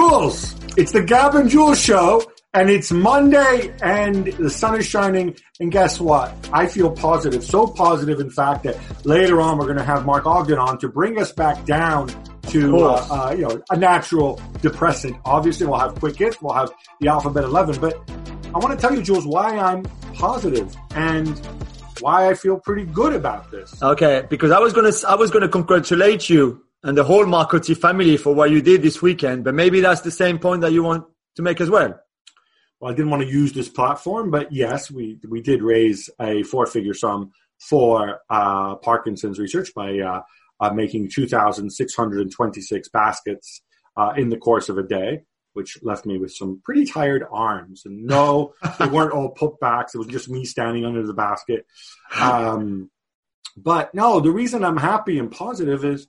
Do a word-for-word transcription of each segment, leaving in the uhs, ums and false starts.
Jules, it's the Gab and Jules show, and it's Monday, and the sun is shining, and guess what? I feel positive, so positive, in fact, that later on we're going to have Mark Ogden on to bring us back down to, uh, uh, you know, a natural depressant. Obviously, we'll have quick hits, we'll have the Alphabet eleven, but I want to tell you, Jules, why I'm positive and why I feel pretty good about this. Okay, because I was going to, I was going to congratulate you and the whole Marcotti family for what you did this weekend, but maybe that's the same point that you want to make as well. Well, I didn't want to use this platform, but yes, we we did raise a four-figure sum for uh, Parkinson's research by uh, uh, making two thousand six hundred twenty-six baskets uh, in the course of a day, which left me with some pretty tired arms. And no, they weren't all putbacks. It was just me standing under the basket. Um, but no, the reason I'm happy and positive is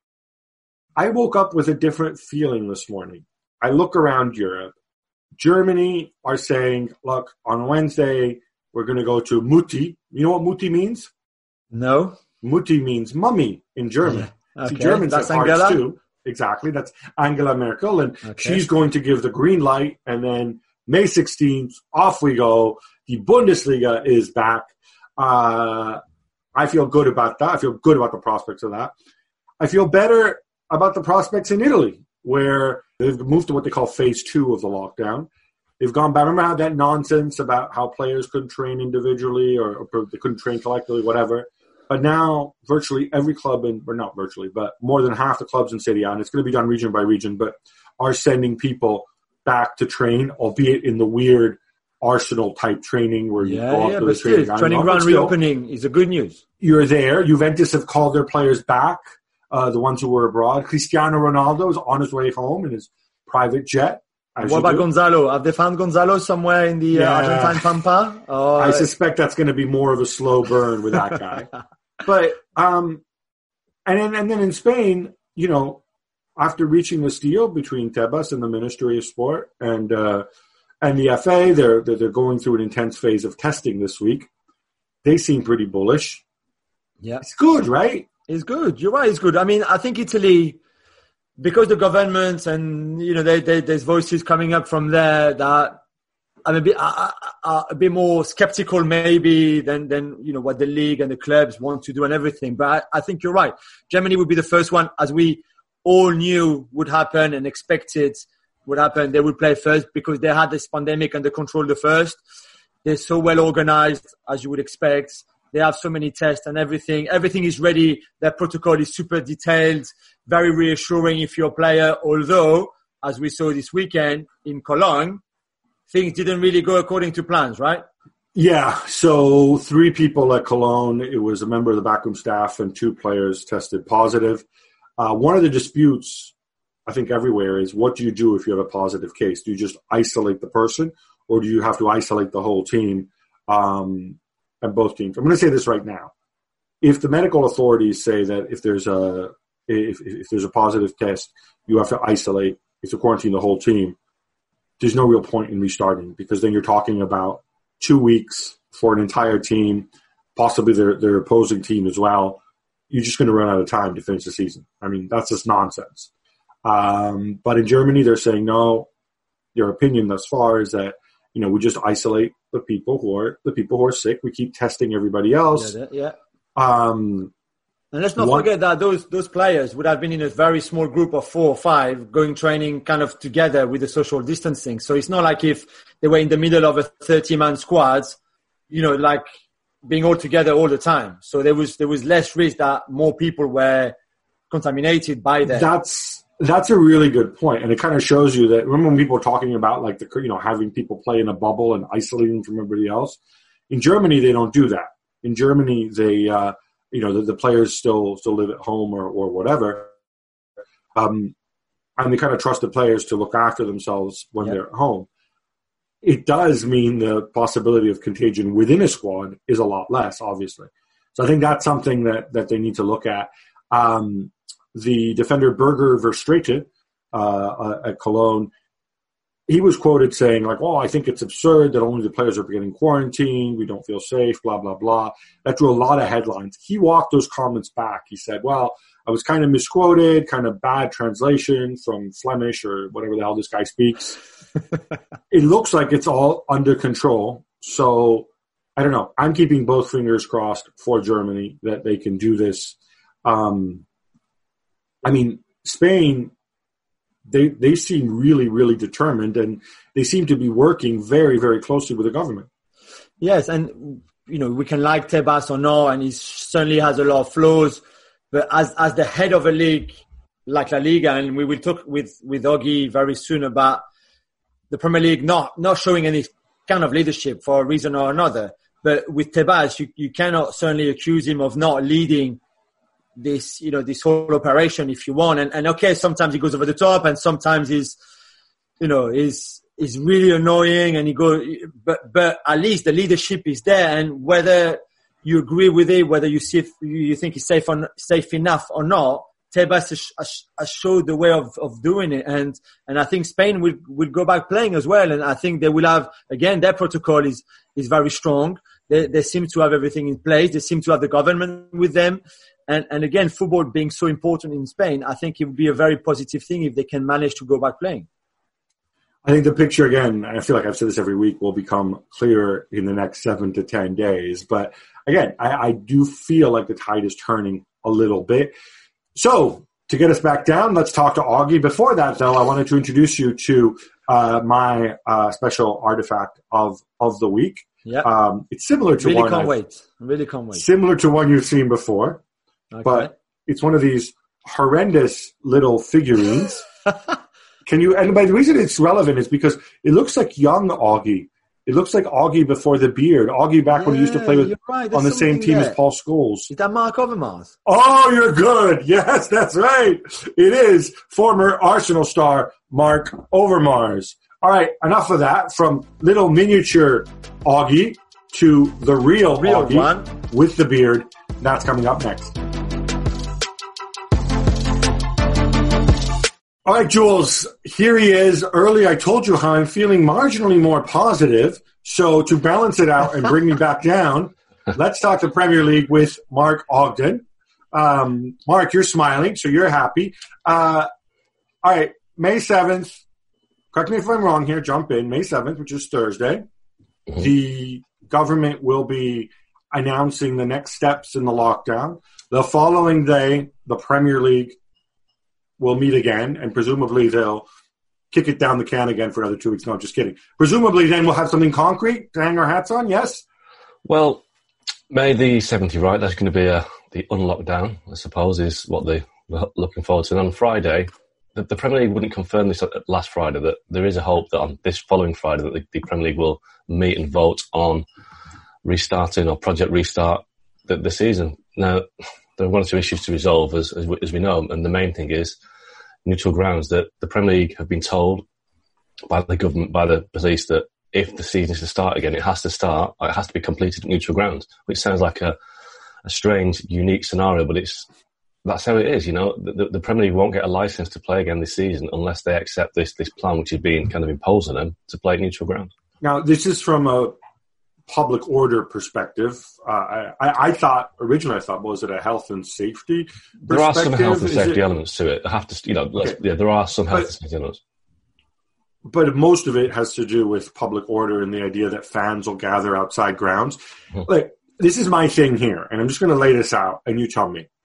I woke up with a different feeling this morning. I look around Europe. Germany are saying, look, on Wednesday, we're going to go to Mutti. You know what Mutti means? No. Mutti means mummy in German. Yeah. Okay. See, Germans That's have Angela? hearts too. Exactly. That's Angela Merkel. And okay. She's going to give the green light. And then May sixteenth, off we go. The Bundesliga is back. Uh, I feel good about that. I feel good about the prospects of that. I feel better about the prospects in Italy, where they've moved to what they call phase two of the lockdown. They've gone back. Remember how that nonsense about how players couldn't train individually or, or they couldn't train collectively, whatever. But now virtually every club, in, or not virtually, but more than half the clubs in Serie A, and it's going to be done region by region, but are sending people back to train, albeit in the weird Arsenal-type training where you yeah, go up yeah, to but the training still, training ground reopening is a good news. You're there. Juventus have called their players back. Uh, the ones who were abroad. Cristiano Ronaldo is on his way home in his private jet. What about do. Gonzalo? Have they found Gonzalo somewhere in the yeah. uh, Argentine Pampa? Oh, I suspect that's going to be more of a slow burn with that guy. But, um, and then, and then in Spain, you know, after reaching this deal between Tebas and the Ministry of Sport and, uh, and the F A, they're, they're going through an intense phase of testing this week. They seem pretty bullish. Yeah. It's good, right? It's good. You're right. It's good. I mean, I think Italy, because the government and, you know, they, they, there's voices coming up from there that I'm a bit, uh, uh, a bit more skeptical maybe than, than, you know, what the league and the clubs want to do and everything. But I, I think you're right. Germany would be the first one, as we all knew would happen and expected would happen. They would play first because they had this pandemic under control the first. They're so well organized, as you would expect. They have so many tests and everything. Everything is ready. Their protocol is super detailed, very reassuring if you're a player. Although, as we saw this weekend in Cologne, things didn't really go according to plans, right? Yeah. So three people at Cologne. It was a member of the backroom staff and two players tested positive. Uh, one of the disputes, I think everywhere, is what do you do if you have a positive case? Do you just isolate the person or do you have to isolate the whole team? Um, And both teams. I'm going to say this right now. If the medical authorities say that if there's a if, if there's a positive test, you have to isolate, you have to quarantine the whole team, there's no real point in restarting because then you're talking about two weeks for an entire team, possibly their their opposing team as well. You're just going to run out of time to finish the season. I mean, that's just nonsense. Um, but in Germany, they're saying no. Their opinion thus far is that, you know, we just isolate the people who are the people who are sick. We keep testing everybody else. Yeah. yeah. Um, and let's not one, forget that those those players would have been in a very small group of four or five going training kind of together with the social distancing. So it's not like if they were in the middle of a thirty-man squad, you know, like being all together all the time. So there was there was less risk that more people were contaminated by that. That's That's a really good point, and it kind of shows you that. Remember when people were talking about like the you know having people play in a bubble and isolating from everybody else? In Germany, they don't do that. In Germany, they uh, you know the, the players still still live at home or or whatever, um, and they kind of trust the players to look after themselves when yep. they're at home. It does mean the possibility of contagion within a squad is a lot less, obviously. So I think that's something that that they need to look at. Um, The defender Berger Verstraeten uh, uh, at Cologne, he was quoted saying, like, oh, I think it's absurd that only the players are getting quarantined. We don't feel safe, blah, blah, blah. That drew a lot of headlines. He walked those comments back. He said, well, I was kind of misquoted, kind of bad translation from Flemish or whatever the hell this guy speaks. It looks like it's all under control. So, I don't know. I'm keeping both fingers crossed for Germany that they can do this. Um, I mean, Spain, they they seem really, really determined, and they seem to be working very, very closely with the government. Yes, and, you know, we can like Tebas or not, and he certainly has a lot of flaws. But as as the head of a league like La Liga, and we will talk with, with Augie very soon about the Premier League not, not showing any kind of leadership for a reason or another. But with Tebas, you, you cannot certainly accuse him of not leading this, you know, this whole operation, if you want. And, and okay, sometimes he goes over the top, and sometimes he's, you know, is is really annoying, and he go, but but at least the leadership is there, and whether you agree with it, whether you see if you think it's safe on safe enough or not, Tebas has, has showed the way of, of doing it, and and I think Spain will will go back playing as well, and I think they will have, again, their protocol is is very strong. They they seem to have everything in place. They seem to have the government with them. And, and again, football being so important in Spain, I think it would be a very positive thing if they can manage to go back playing. I think the picture, again, I feel like I've said this every week, will become clearer in the next seven to ten days. But again, I, I do feel like the tide is turning a little bit. So to get us back down, let's talk to Augie. Before that, though, I wanted to introduce you to uh, my uh, special artifact of, of the week. Yeah, um, it's similar to really one. Can't I've, wait. Really can't wait. Similar to one you've seen before. Okay. But it's one of these horrendous little figurines. Can you? And by the reason it's relevant is because it looks like young Augie. It looks like Augie before the beard. Augie back yeah, when he used to play with right. on the same team there. As Paul Scholes. Is that Mark Overmars? Oh, you're good. Yes, that's right. It is former Arsenal star Mark Overmars. All right, enough of that. From little miniature Augie to the real, real Augie one with the beard. That's coming up next. All right, Jules, here he is. Early, I told you how I'm feeling marginally more positive. So to balance it out and bring me back down, let's talk the Premier League with Mark Ogden. Um, Mark, you're smiling, so you're happy. Uh, all right, May seventh. Correct me if I'm wrong here. Jump in. May seventh, which is Thursday. Mm-hmm. The government will be announcing the next steps in the lockdown. The following day, the Premier League will meet again, and presumably they'll kick it down the can again for another two weeks. No, just kidding. Presumably then we'll have something concrete to hang our hats on, yes? Well, May the seventh, you're right. That's going to be a, the unlockdown, I suppose, is what they're looking forward to. And on Friday, the, the Premier League wouldn't confirm this last Friday, that there is a hope that on this following Friday that the, the Premier League will meet and vote on restarting or Project Restart the, the season. Now, there are one or two issues to resolve, as, as, we, as we know, and the main thing is neutral grounds. That the Premier League have been told by the government, by the police, that if the season is to start again, it has to start, it has to be completed at neutral grounds, which sounds like a, a strange, unique scenario, but it's that's how it is. You know, the, the Premier League won't get a license to play again this season unless they accept this this plan, which is being kind of imposed on them to play at neutral grounds. Now, this is from a public order perspective. Uh, I, I thought originally I thought was it a health and safety perspective? There are some health and safety it, elements to it. I have to, you know, okay. yeah, there are some health but, and safety elements. But most of it has to do with public order and the idea that fans will gather outside grounds. Mm-hmm. Like, this is my thing here, and I'm just going to lay this out, and you tell me.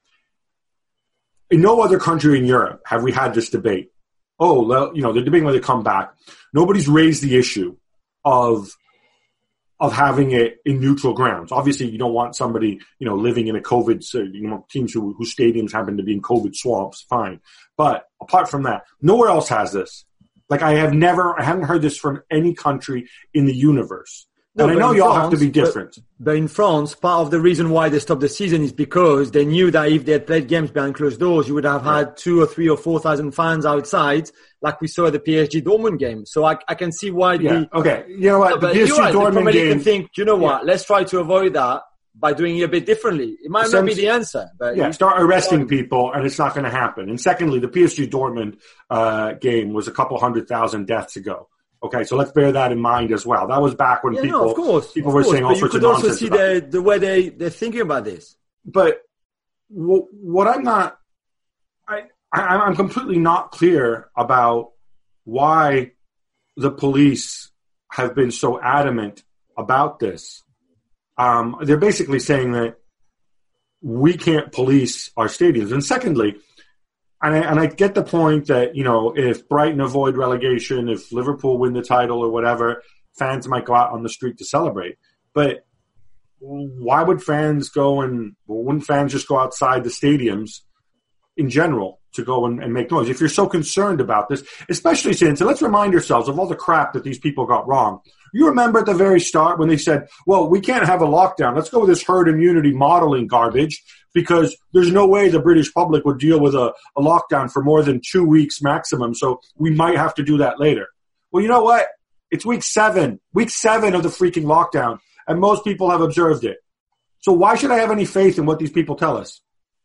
In no other country in Europe have we had this debate. Oh, well, you know, they're debating whether they come back. Nobody's raised the issue of of having it in neutral grounds. Obviously, you don't want somebody, you know, living in a COVID, you know, teams who, whose stadiums happen to be in COVID swamps, fine. But apart from that, nowhere else has this. Like, I have never, I haven't heard this from any country in the universe. No, and I know you all have to be different. But, but in France, part of the reason why they stopped the season is because they knew that if they had played games behind closed doors, you would have had yeah. two or three or four thousand fans outside, like we saw at the P S G Dortmund game. So I, I can see why. Yeah. The, okay. You know what? No, the P S G right, Dortmund the game. Can think, you know what? Yeah. Let's try to avoid that by doing it a bit differently. It might not be the answer, but yeah, start arresting people, and it's not going to happen. And secondly, the P S G Dortmund uh, game was a couple hundred thousand deaths ago. Okay, so let's bear that in mind as well. That was back when yeah, people, no, of course, people of were course, saying all but sorts you of could also nonsense see about the, the way they, they're thinking about this. But w- what I'm not, I, I, I'm completely not clear about why the police have been so adamant about this. Um, they're basically saying that we can't police our stadiums. And secondly, and I, and I get the point that, you know, if Brighton avoid relegation, if Liverpool win the title or whatever, fans might go out on the street to celebrate. But why would fans go and, well, wouldn't fans just go outside the stadiums in general to go and, and make noise? If you're so concerned about this, especially since, and let's remind ourselves of all the crap that these people got wrong. You remember at the very start when they said, well, we can't have a lockdown. Let's go with this herd immunity modeling garbage because there's no way the British public would deal with a, a lockdown for more than two weeks maximum. So we might have to do that later. Well, you know what? It's week seven, week seven of the freaking lockdown. And most people have observed it. So why should I have any faith in what these people tell us?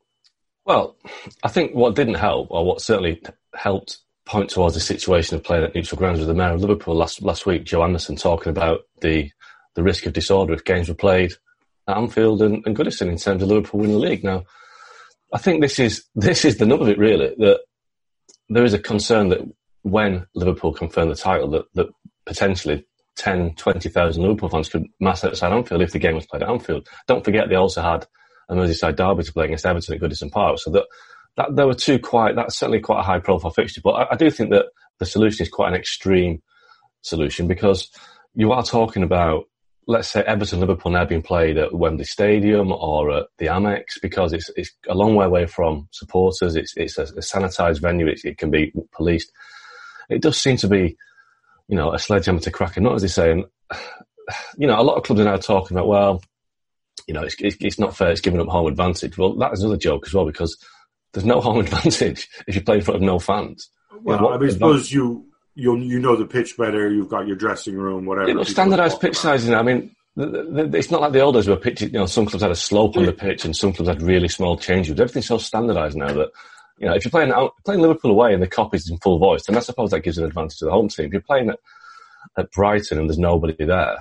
Well, I think what didn't help, or what certainly helped point towards the situation of playing at neutral grounds, was the mayor of Liverpool last last week, Joe Anderson, talking about the the risk of disorder if games were played at Anfield and, and Goodison in terms of Liverpool winning the league. Now, I think this is this is the nub of it, really, that there is a concern that when Liverpool confirm the title, that, that potentially ten, twenty thousand Liverpool fans could mass outside Anfield if the game was played at Anfield. Don't forget they also had a Merseyside derby to play against Everton at Goodison Park. So that, that there were two quite, that's certainly quite a high profile fixture. But I, I do think that the solution is quite an extreme solution because you are talking about, let's say, Everton Liverpool now being played at Wembley Stadium or at the Amex because it's it's a long way away from supporters. It's it's a, a sanitised venue. It, it can be policed. It does seem to be, you know, a sledgehammer to crack a nut, as they say. And, you know, a lot of clubs are now talking about, well, you know, it's, it's not fair, it's giving up home advantage. Well, that is another joke as well, because there's no home advantage if you play in front of no fans. Well, you know, I mean, suppose you, you you know the pitch better, you've got your dressing room, whatever. Yeah, but standardised pitch sizing, I mean, the, the, the, it's not like the old days where pitches, you know, some clubs had a slope on the pitch and some clubs had really small changes. Everything's so standardised now that, you know, if you're playing out, playing Liverpool away and the Kop is in full voice, then I suppose that gives an advantage to the home team. If you're playing at, at Brighton and there's nobody there,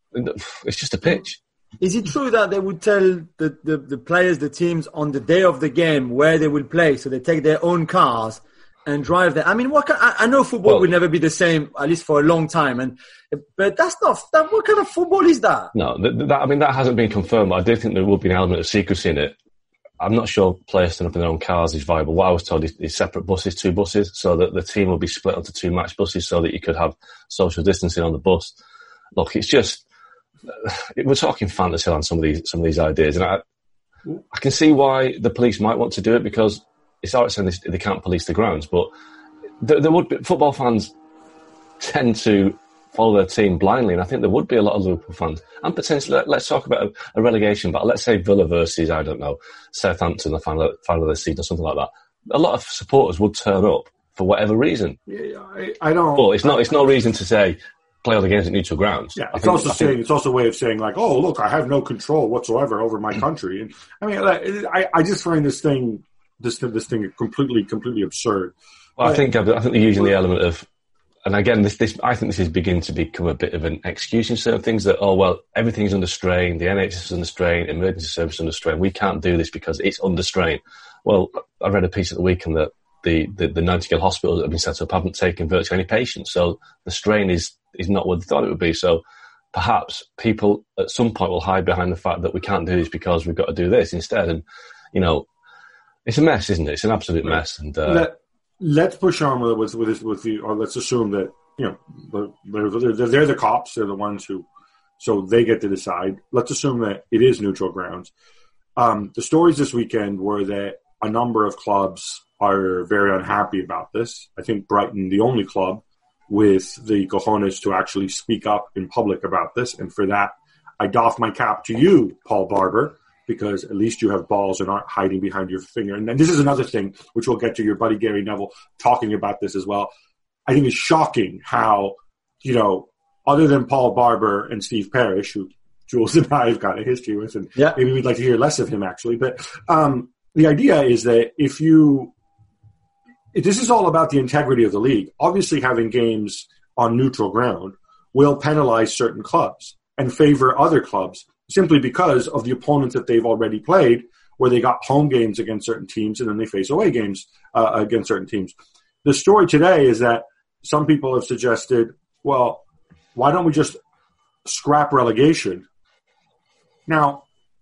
it's just a pitch. Is it true that they would tell the, the, the players, the teams, on the day of the game where they will play, so they take their own cars and drive there? I mean, what kind, I, I know football well, will never be the same, at least for a long time, and but that's not that. What kind of football is that? No, that, that, I mean that hasn't been confirmed. But I do think there will be an element of secrecy in it. I'm not sure players turning up in their own cars is viable. What I was told is, is separate buses, two buses, so that the team will be split onto two match buses, so that you could have social distancing on the bus. Look, it's just. We're talking fantasy on some of these some of these ideas, and I I can see why the police might want to do it because it's alright saying they, they can't police the grounds, but there, there would be, football fans tend to follow their team blindly, and I think there would be a lot of Liverpool fans. And potentially, let's talk about a, a relegation battle. Let's say Villa versus I don't know Southampton, the final final of the season, or something like that. A lot of supporters would turn up for whatever reason. Yeah, I, I don't. But it's not. It's no reason to say. Play all the games at neutral grounds. Yeah, it's think, also I saying think, it's also a way of saying like, oh, look, I have no control whatsoever over my country, and I mean, I I just find this thing this this thing completely completely absurd. Well, but, I think I think they're using the element of, and again, this this I think this is beginning to become a bit of an excuse in certain things that oh well, everything's under strain, the N H S is under strain, emergency service is under strain. We can't do this because it's under strain. Well, I read a piece at the weekend that the the, the Nightingale hospitals that have been set up haven't taken virtually any patients, so the strain is. is not what they thought it would be. So perhaps people at some point will hide behind the fact that we can't do this because we've got to do this instead. And, you know, it's a mess, isn't it? It's an absolute mess. And uh, Let, let's push on with with with, with the, or let's assume that, you know, they're, they're, they're the cops. They're the ones who, so they get to decide. Let's assume that it is neutral grounds. Um, the stories this weekend were that a number of clubs are very unhappy about this. I think Brighton, the only club with the cojones to actually speak up in public about this. And for that, I doff my cap to you, Paul Barber, because at least you have balls and aren't hiding behind your finger. And then this is another thing, which we'll get to your buddy Gary Neville talking about this as well. I think it's shocking how, you know, other than Paul Barber and Steve Parrish, who Jules and I have got a history with, and yeah. maybe we'd like to hear less of him actually. But um, the idea is that if you, this is all about the integrity of the league. Obviously, having games on neutral ground will penalize certain clubs and favor other clubs simply because of the opponents that they've already played, where they got home games against certain teams and then they face away games uh, against certain teams. The story today is that some people have suggested, well, why don't we just scrap relegation? Now,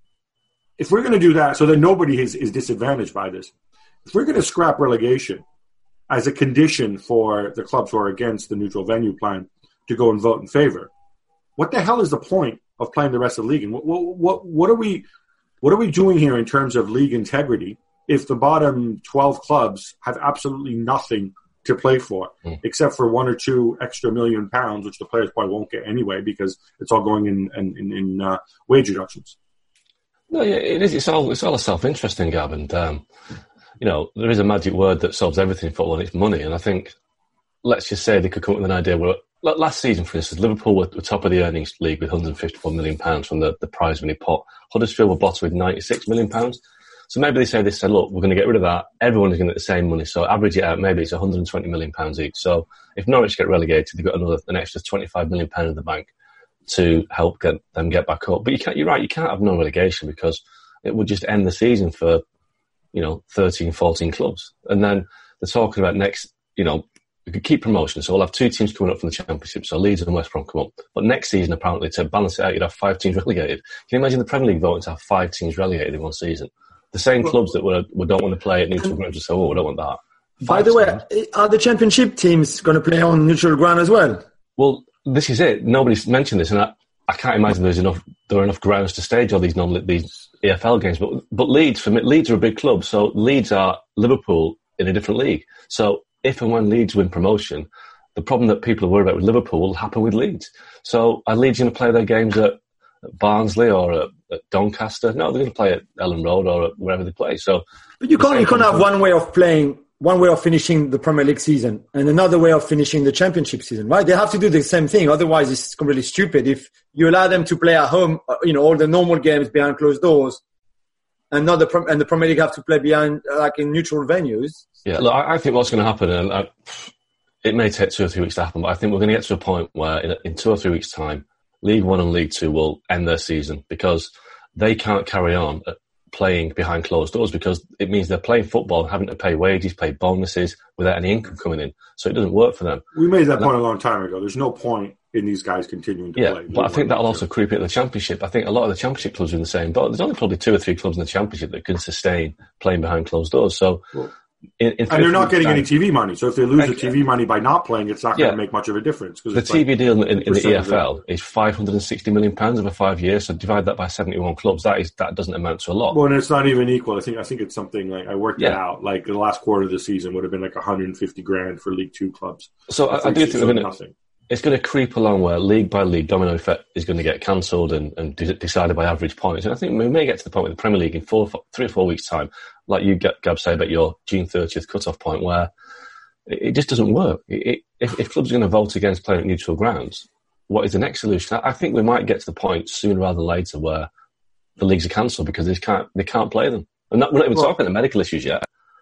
if we're going to do that, so that nobody is, is disadvantaged by this, if we're going to scrap relegation as a condition for the clubs who are against the neutral venue plan to go and vote in favor, what the hell is the point of playing the rest of the league? And what, what, what are we, what are we doing here in terms of league integrity if the bottom twelve clubs have absolutely nothing to play for, mm. except for one or two extra million pounds, which the players probably won't get anyway because it's all going in in, in, in uh, wage reductions? No, yeah, it is. It's all it's all a self-interest thing, Gab, and um, you know there is a magic word that solves everything in football, and it's money. And I think, let's just say they could come up with an idea where last season, for instance, Liverpool were, were top of the earnings league with one hundred fifty-four million pounds from the, the prize money pot. Huddersfield were bottom with ninety-six million pounds. So maybe they say they said, look, we're going to get rid of that. Everyone's going to get the same money. So average it out, maybe it's one hundred twenty million pounds each. So if Norwich get relegated, they've got another an extra twenty-five million pounds in the bank to help get them get back up. But you can't, you're right, you can't have no relegation because it would just end the season for, you know, thirteen, fourteen clubs. And then they're talking about next, you know, we could keep promotion. So we'll have two teams coming up from the Championship. So Leeds and West Brom come up. But next season, apparently, to balance it out, you'd have five teams relegated. Can you imagine the Premier League voting to have five teams relegated in one season? The same well, clubs that were, were don't want to play at neutral ground just say, oh, we don't want that. Five by the teams. way, are the Championship teams going to play on neutral ground as well? Well, this is it. Nobody's mentioned this, and I, I can't imagine there's enough there are enough grounds to stage all these non these E F L games. But but Leeds, for me, Leeds are a big club, so Leeds are Liverpool in a different league. So if and when Leeds win promotion, the problem that people are worried about with Liverpool will happen with Leeds. So are Leeds going to play their games at, at Barnsley or at, at Doncaster? No, they're going to play at Ellen Road or at wherever they play. So, but you can't you can't have one way of playing, one way of finishing the Premier League season, and another way of finishing the Championship season, right? They have to do the same thing. Otherwise, it's completely stupid. If you allow them to play at home, you know, all the normal games behind closed doors, and not the and the Premier League have to play behind like in neutral venues. Yeah, look, I think what's going to happen, and I, it may take two or three weeks to happen, but I think we're going to get to a point where in, in two or three weeks' time, League One and League Two will end their season because they can't carry on playing behind closed doors because it means they're playing football and having to pay wages, pay bonuses without any income coming in. So it doesn't work for them. We made that and point that, a long time ago. There's no point in these guys continuing to yeah, play. But I think that'll also creep into the Championship. I think a lot of the Championship clubs are in the same boat. There's only probably two or three clubs in the Championship that can sustain playing behind closed doors. So, well, in, in and they're not getting time, any T V money. So if they lose like, the T V money by not playing, it's not going to yeah, make much of a difference. The T V like deal in, in the E F L is five hundred sixty million pounds over five years. So divide that by seventy-one clubs. That is that doesn't amount to a lot. Well, and it's not even equal. I think I think it's something like I worked yeah. it out. Like the last quarter of the season would have been like one hundred fifty grand for League Two clubs. So I, I do think we're going to. It's going to creep along where league by league domino effect is going to get cancelled and, and decided by average points. And I think we may get to the point with the Premier League in four, three or four weeks' time, like you, Gab, say about your June thirtieth cut-off point, where it, it just doesn't work. It, it, if, if clubs are going to vote against playing at neutral grounds, what is the next solution? I, I think we might get to the point sooner rather than later where the leagues are cancelled because they can't they can't play them. And that, we're not even well, talking about the medical issues yet.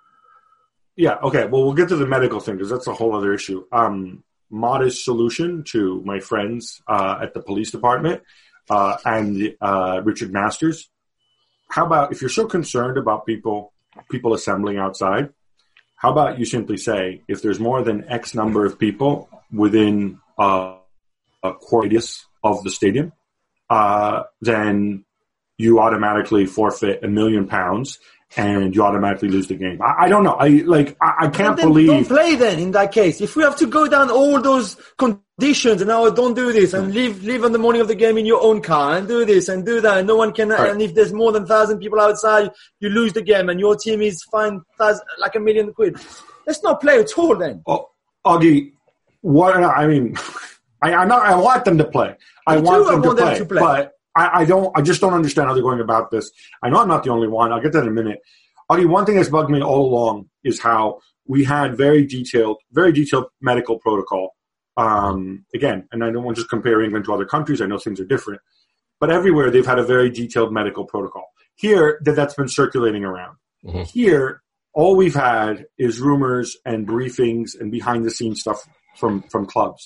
Yeah, okay. Well, we'll get to the medical thing because that's a whole other issue. Um, modest solution to my friends uh, at the police department uh, and uh, Richard Masters. How about if you're so concerned about people people assembling outside, how about you simply say if there's more than X number of people within uh, a radius of the stadium, uh, then you automatically forfeit a million pounds and you automatically lose the game. I, I don't know. I like. I, I can't then believe. Don't play then. In that case, if we have to go down all those conditions and now don't do this and leave leave on the morning of the game in your own car and do this and do that, and no one can. Right. And if there's more than thousand people outside, you lose the game and your team is fined like a million quid. Let's not play at all then. Oh, Augie, what? I mean, I I, not, I want them to play. I want, them, I want to them play, to play, but. I, I don't. I just don't understand how they're going about this. I know I'm not the only one. I'll get that in a minute. Augie, one thing that's bugged me all along is how we had very detailed, very detailed medical protocol. Um, again, and I don't want to just compare England to other countries. I know things are different, but everywhere they've had a very detailed medical protocol. Here, that that's been circulating around. Mm-hmm. Here, all we've had is rumors and briefings and behind-the-scenes stuff from from clubs.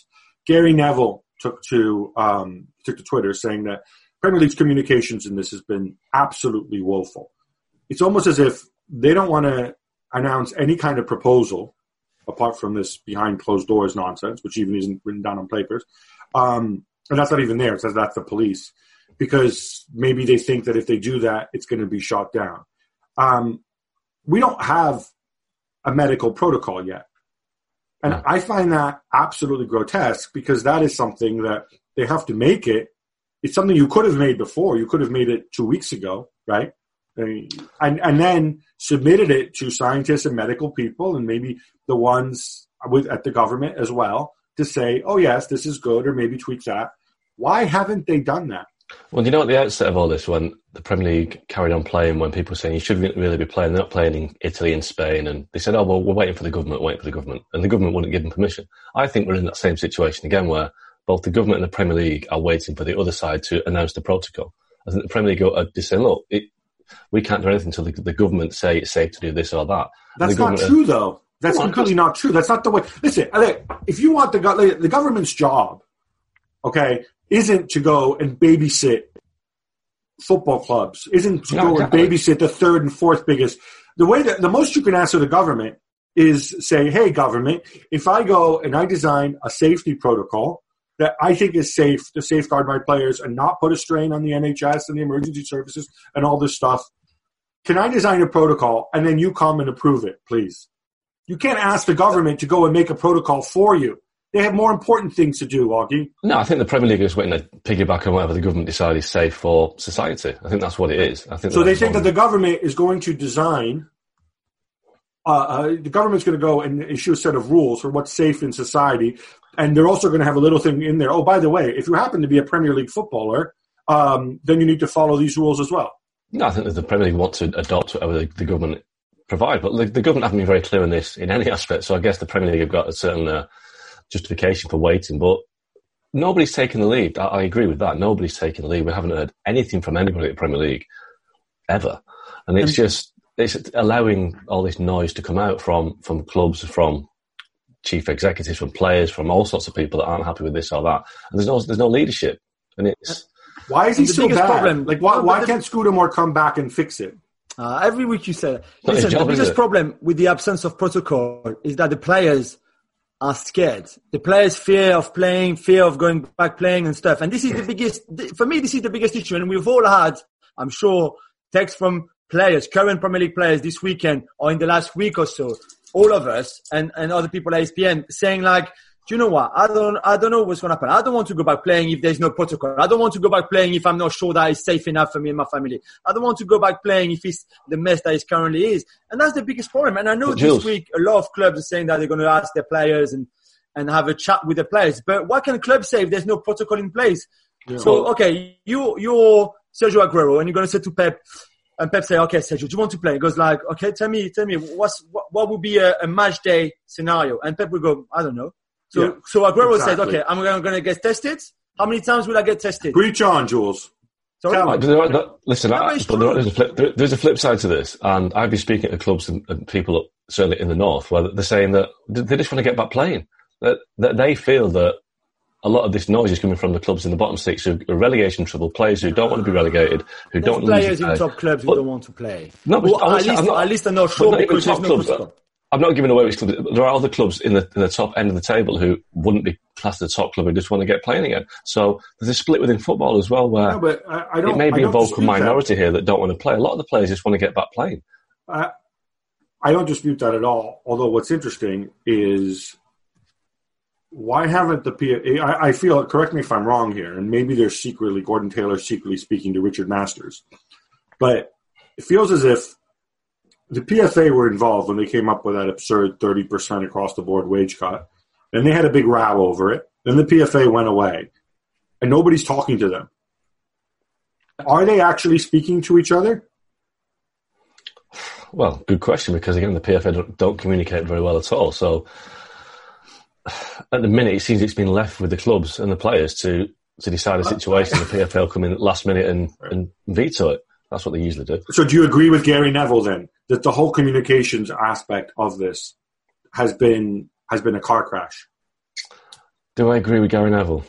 Gary Neville took to um, took to Twitter saying that Premier League's communications in this has been absolutely woeful. It's almost as if they don't want to announce any kind of proposal apart from this behind closed doors nonsense, which even isn't written down on papers. Um, and that's not even there. It says that's the police, because maybe they think that if they do that, it's going to be shot down. Um, we don't have a medical protocol yet. And yeah. I find that absolutely grotesque, because that is something that they have to make it. It's something you could have made before. You could have made it two weeks ago, right? And, and then submitted it to scientists and medical people, and maybe the ones with at the government as well, to say, oh, yes, this is good, or maybe tweak that. Why haven't they done that? Well, you know, at the outset of all this, when the Premier League carried on playing, when people were saying you shouldn't really be playing, they're not playing in Italy and Spain, and they said, oh, well, we're waiting for the government, waiting for the government, and the government wouldn't give them permission. I think we're in that same situation again, where both the government and the Premier League are waiting for the other side to announce the protocol. I think the Premier League are just saying, look, it, we can't do anything until the, the government say it's safe to do this or that. That's not true, though. That's completely not true. That's not the way. Listen, if you want the the government's job, okay, isn't to go and babysit football clubs, isn't to no, go exactly. and babysit the third and fourth biggest. The way that the most you can answer the government is say, hey, government, if I go and I design a safety protocol that I think is safe to safeguard my players and not put a strain on the N H S and the emergency services and all this stuff, can I design a protocol and then you come and approve it, please? You can't ask the government to go and make a protocol for you. They have more important things to do, Augie. No, I think the Premier League is waiting to piggyback on whatever the government decides is safe for society. I think that's what it is. I think so they think that the government is going to design, uh, uh, the government's going to go and issue a set of rules for what's safe in society, and they're also going to have a little thing in there. Oh, by the way, if you happen to be a Premier League footballer, um, then you need to follow these rules as well. No, I think that the Premier League want to adopt whatever the, the government provide, but the, the government haven't been very clear on this in any aspect, so I guess the Premier League have got a certain uh, justification for waiting, but nobody's taken the lead. I, I agree with that. Nobody's taken the lead. We haven't heard anything from anybody at the Premier League ever, and it's and, just it's allowing all this noise to come out from, from clubs, from chief executives, from players, from all sorts of people that aren't happy with this or that, and there's no there's no leadership, and it's why is he so bad? Problem, like why why can't Scudamore come back and fix it? Uh, every week you say, listen, job, the biggest problem with the absence of protocol is that the players are scared. The players fear of playing, fear of going back playing and stuff. And this is the biggest, for me, this is the biggest issue. And we've all had, I'm sure, texts from players, current Premier League players this weekend or in the last week or so, all of us and, and other people at E S P N saying like, do you know what? I don't, I don't know what's going to happen. I don't want to go back playing if there's no protocol. I don't want to go back playing if I'm not sure that it's safe enough for me and my family. I don't want to go back playing if it's the mess that it currently is. And that's the biggest problem. And I know this Jules. week a lot of clubs are saying that they're going to ask their players and, and have a chat with the players. But what can clubs say if there's no protocol in place? Yeah. So, okay, you, you're Sergio Aguero and you're going to say to Pep, and Pep say, okay, Sergio, do you want to play? He goes like, okay, tell me, tell me, what's, what, what would be a, a match day scenario? And Pep would go, I don't know. So, yeah, so Aguero exactly. says, okay, I'm going to get tested. How many times will I get tested? Preach on, Jules. Right, there are, there, listen, I, but there, there's, a flip, there, there's a flip side to this, and I've been speaking to clubs and, and people, certainly in the north, where they're saying that they just want to get back playing. That, that they feel that a lot of this noise is coming from the clubs in the bottom six who are relegation trouble, players who don't want to be relegated, who there's don't want to players in top clubs who but, don't want to play. No, but well, at, least, not, at least I'm not sure not because top there's no clubs. I'm not giving away which clubs. There are other clubs in the in the top end of the table who wouldn't be classed as a top club who just want to get playing again. So there's a split within football as well where no, but I, I don't, it may be a vocal minority that. here that don't want to play. A lot of the players just want to get back playing. I, I don't dispute that at all. Although what's interesting is why haven't the P F A, I, I feel, correct me if I'm wrong here, and maybe they're secretly, Gordon Taylor secretly speaking to Richard Masters, but it feels as if the P F A were involved when they came up with that absurd thirty percent across the board wage cut. And they had a big row over it. Then the P F A went away. And nobody's talking to them. Are they actually speaking to each other? Well, good question, because again, the P F A don't, don't communicate very well at all. So at the minute, it seems it's been left with the clubs and the players to, to decide a situation. The P F A will come in last minute and, and veto it. That's what they usually do. So do you agree with Gary Neville then, that the whole communications aspect of this has been has been a car crash? Do I agree with Gary Neville?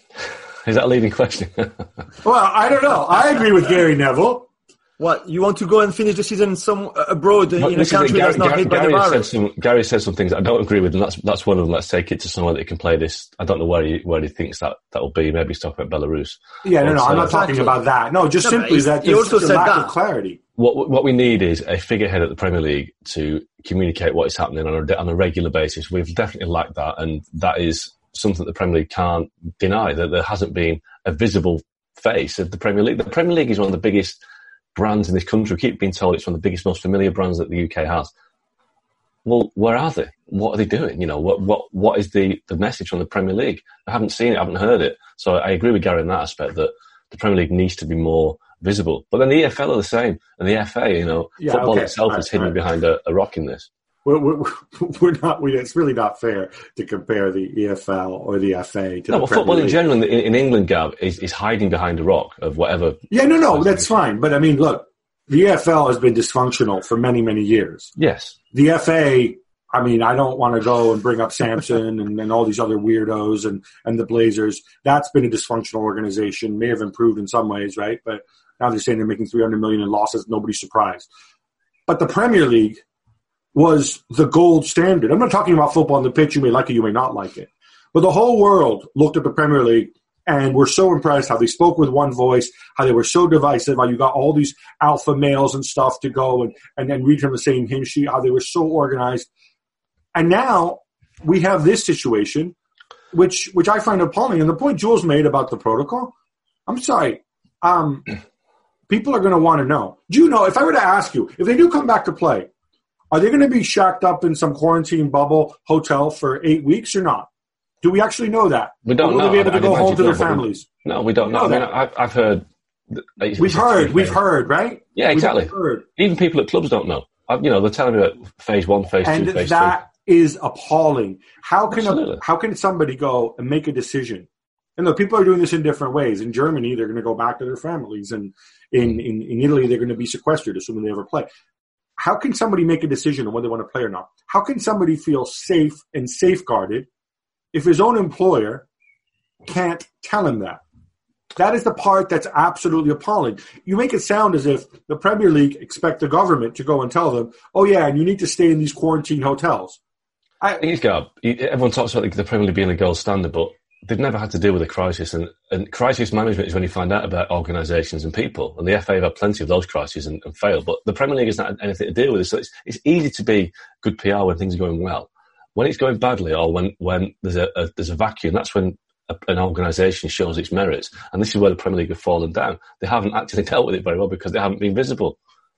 Is that a leading question? Well, I don't know. I agree with Gary Neville. What, you want to go and finish the season some abroad Well, in a country Gary, that's not Gary, hit by Gary the said virus? some, Gary said some things I don't agree with, and that's that's one of them. Let's take it to somewhere that he can play this. I don't know where he where he thinks that that will be. Maybe he's talking about Belarus. Yeah, no, no, Also, I'm not talking about that. No, just No, simply but that he there's also such a said lack that. of clarity. What what we need is a figurehead at the Premier League to communicate what is happening on a on a regular basis. We've definitely lacked that, and that is something that the Premier League can't deny. That there hasn't been a visible face of the Premier League. The Premier League is one of the biggest brands in this country. We keep being told it's one of the biggest, most familiar brands that the U K has. Well, where are they? What are they doing? You know, what what what is the, the message from the Premier League? I haven't seen it, I haven't heard it. So I agree with Gary in that aspect that the Premier League needs to be more visible. But then the E F L are the same, and the F A, you know, Yeah, football okay. itself Right, is hidden right. behind a, a rock in this. We're, we're, we're not. We, it's really not fair to compare the E F L or the F A to No, the but Premier football in League. general in, in England, Gab, is, is hiding behind a rock of whatever. Yeah, no, no, that's fine. But I mean, look, the E F L has been dysfunctional for many, many years. Yes. The F A, I mean, I don't want to go and bring up Samson and, and all these other weirdos and, and the Blazers. That's been a dysfunctional organization. May have improved in some ways, right? But now they're saying they're making three hundred million in losses. Nobody's surprised. But the Premier League was the gold standard. I'm not talking about football on the pitch. You may like it, you may not like it. But the whole world looked at the Premier League and were so impressed how they spoke with one voice, how they were so divisive, how you got all these alpha males and stuff to go and, and then read from the same hymn sheet, how they were so organized. And now we have this situation, which which I find appalling. And the point Jules made about the protocol, I'm sorry, um, people are going to want to know. Do you know, if I were to ask you, if they do come back to play, are they going to be shacked up in some quarantine bubble hotel for eight weeks or not? Do we actually know that? We don't or will know. they be able to I'd go home imagine to their no, but we- families? No, we don't know. know I mean, that. I've, I've heard. it's- We've it's a heard, three we've phase. heard, right? Yeah, exactly. We've heard. Even people at clubs don't know. I, you know, they're telling me that phase one, phase And two, phase that is appalling. How can a, Absolutely. how can somebody go and make a decision? And look, people are doing this in different ways. In Germany, they're going to go back to their families, and in, in, in Italy, they're going to be sequestered, assuming they ever play. How can somebody make a decision on whether they want to play or not? How can somebody feel safe and safeguarded if his own employer can't tell him that? That is the part that's absolutely appalling. You make it sound as if the Premier League expect the government to go and tell them, oh, yeah, and you need to stay in these quarantine hotels. I, two. Gab, everyone talks about the Premier League being a gold standard, but they've never had to deal with a crisis. And, and crisis management is when you find out about organisations and people. And the F A have had plenty of those crises and, and failed. But the Premier League has not had anything to deal with it. So it's, it's easy to be good P R when things are going well. When it's going badly, or when, when there's a, a there's a vacuum, that's when a, an organisation shows its merits. And this is where the Premier League have fallen down. They haven't actually dealt with it very well because they haven't been visible.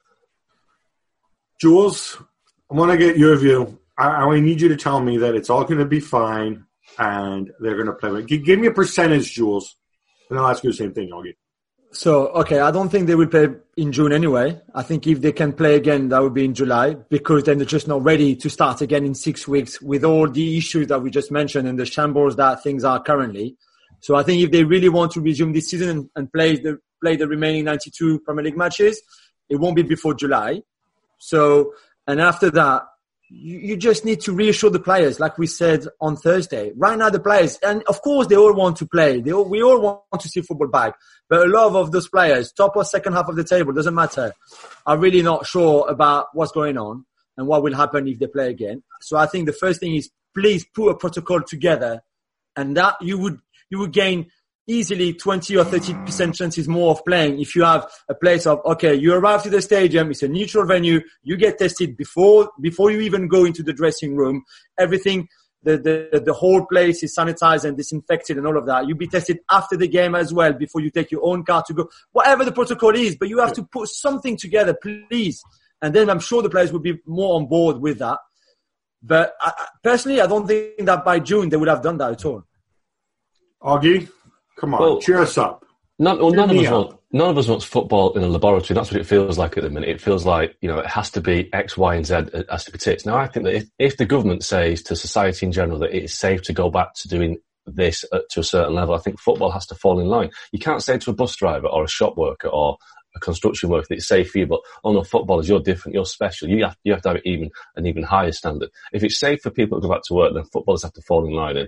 Jules, I want to get your view. I, I need you to tell me that it's all going to be fine and they're going to play. Give, give me a percentage, Jules, and I'll ask you the same thing, Augie. So, okay, I don't think they will play in June anyway. I think if they can play again, that would be in July, because then they're just not ready to start again in six weeks with all the issues that we just mentioned and the shambles that things are currently. So I think if they really want to resume this season and, and play the play the remaining ninety-two Premier League matches, it won't be before July. So, and after that, you, you just need to reassure the players, like we said on Thursday. Right now, the players, and of course, they all want to play. They all, we all want to see football back. But a lot of those players, top or second half of the table, doesn't matter, are really not sure about what's going on and what will happen if they play again. So I think the first thing is please put a protocol together, and that you would you would gain easily twenty or thirty percent chances more of playing if you have a place of, okay, you arrive to the stadium, it's a neutral venue, you get tested before before you even go into the dressing room, everything, the, the, the whole place is sanitized and disinfected and all of that. You'll be tested after the game as well before you take your own car to go, whatever the protocol is, but you have to put something together, please. And then I'm sure the players will be more on board with that. But I, personally, I don't think that by June they would have done that at all. Augie, come on, Well, cheer us up. None, well, Cheer none of me us up. want, none of us wants football in a laboratory. That's what it feels like at the minute. It feels like, you know, it has to be X, Y, and Z. It has to be tits. Now, I think that if, if the government says to society in general that it is safe to go back to doing this at, to a certain level, I think football has to fall in line. You can't say to a bus driver or a shop worker or a construction worker that it's safe for you, but, oh no, footballers, you're different, you're special. You have, you have to have even an even higher standard. If it's safe for people to go back to work, then footballers have to fall in line. And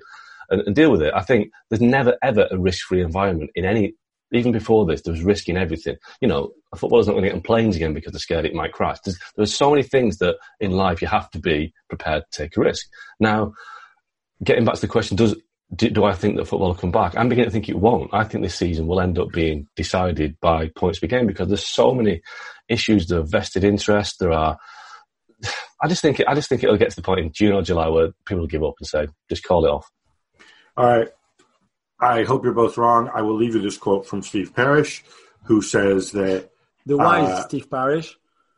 and, and deal with it. I think there's never, ever a risk-free environment in any, even before this, there was risk in everything. You know, a footballer's not going to get on planes again because they're scared it might crash. There's, there's so many things that in life you have to be prepared to take a risk. Now, getting back to the question, does do, do I think that football will come back? I'm beginning to think it won't. I think this season will end up being decided by points per game because there's so many issues. There are vested interests. There are. I just think it, I just think it'll get to the point in June or July where people will give up and say, just call it off. All right. I hope you're both wrong. I will leave you this quote from Steve Parish, who says that the wise uh, Steve Parish.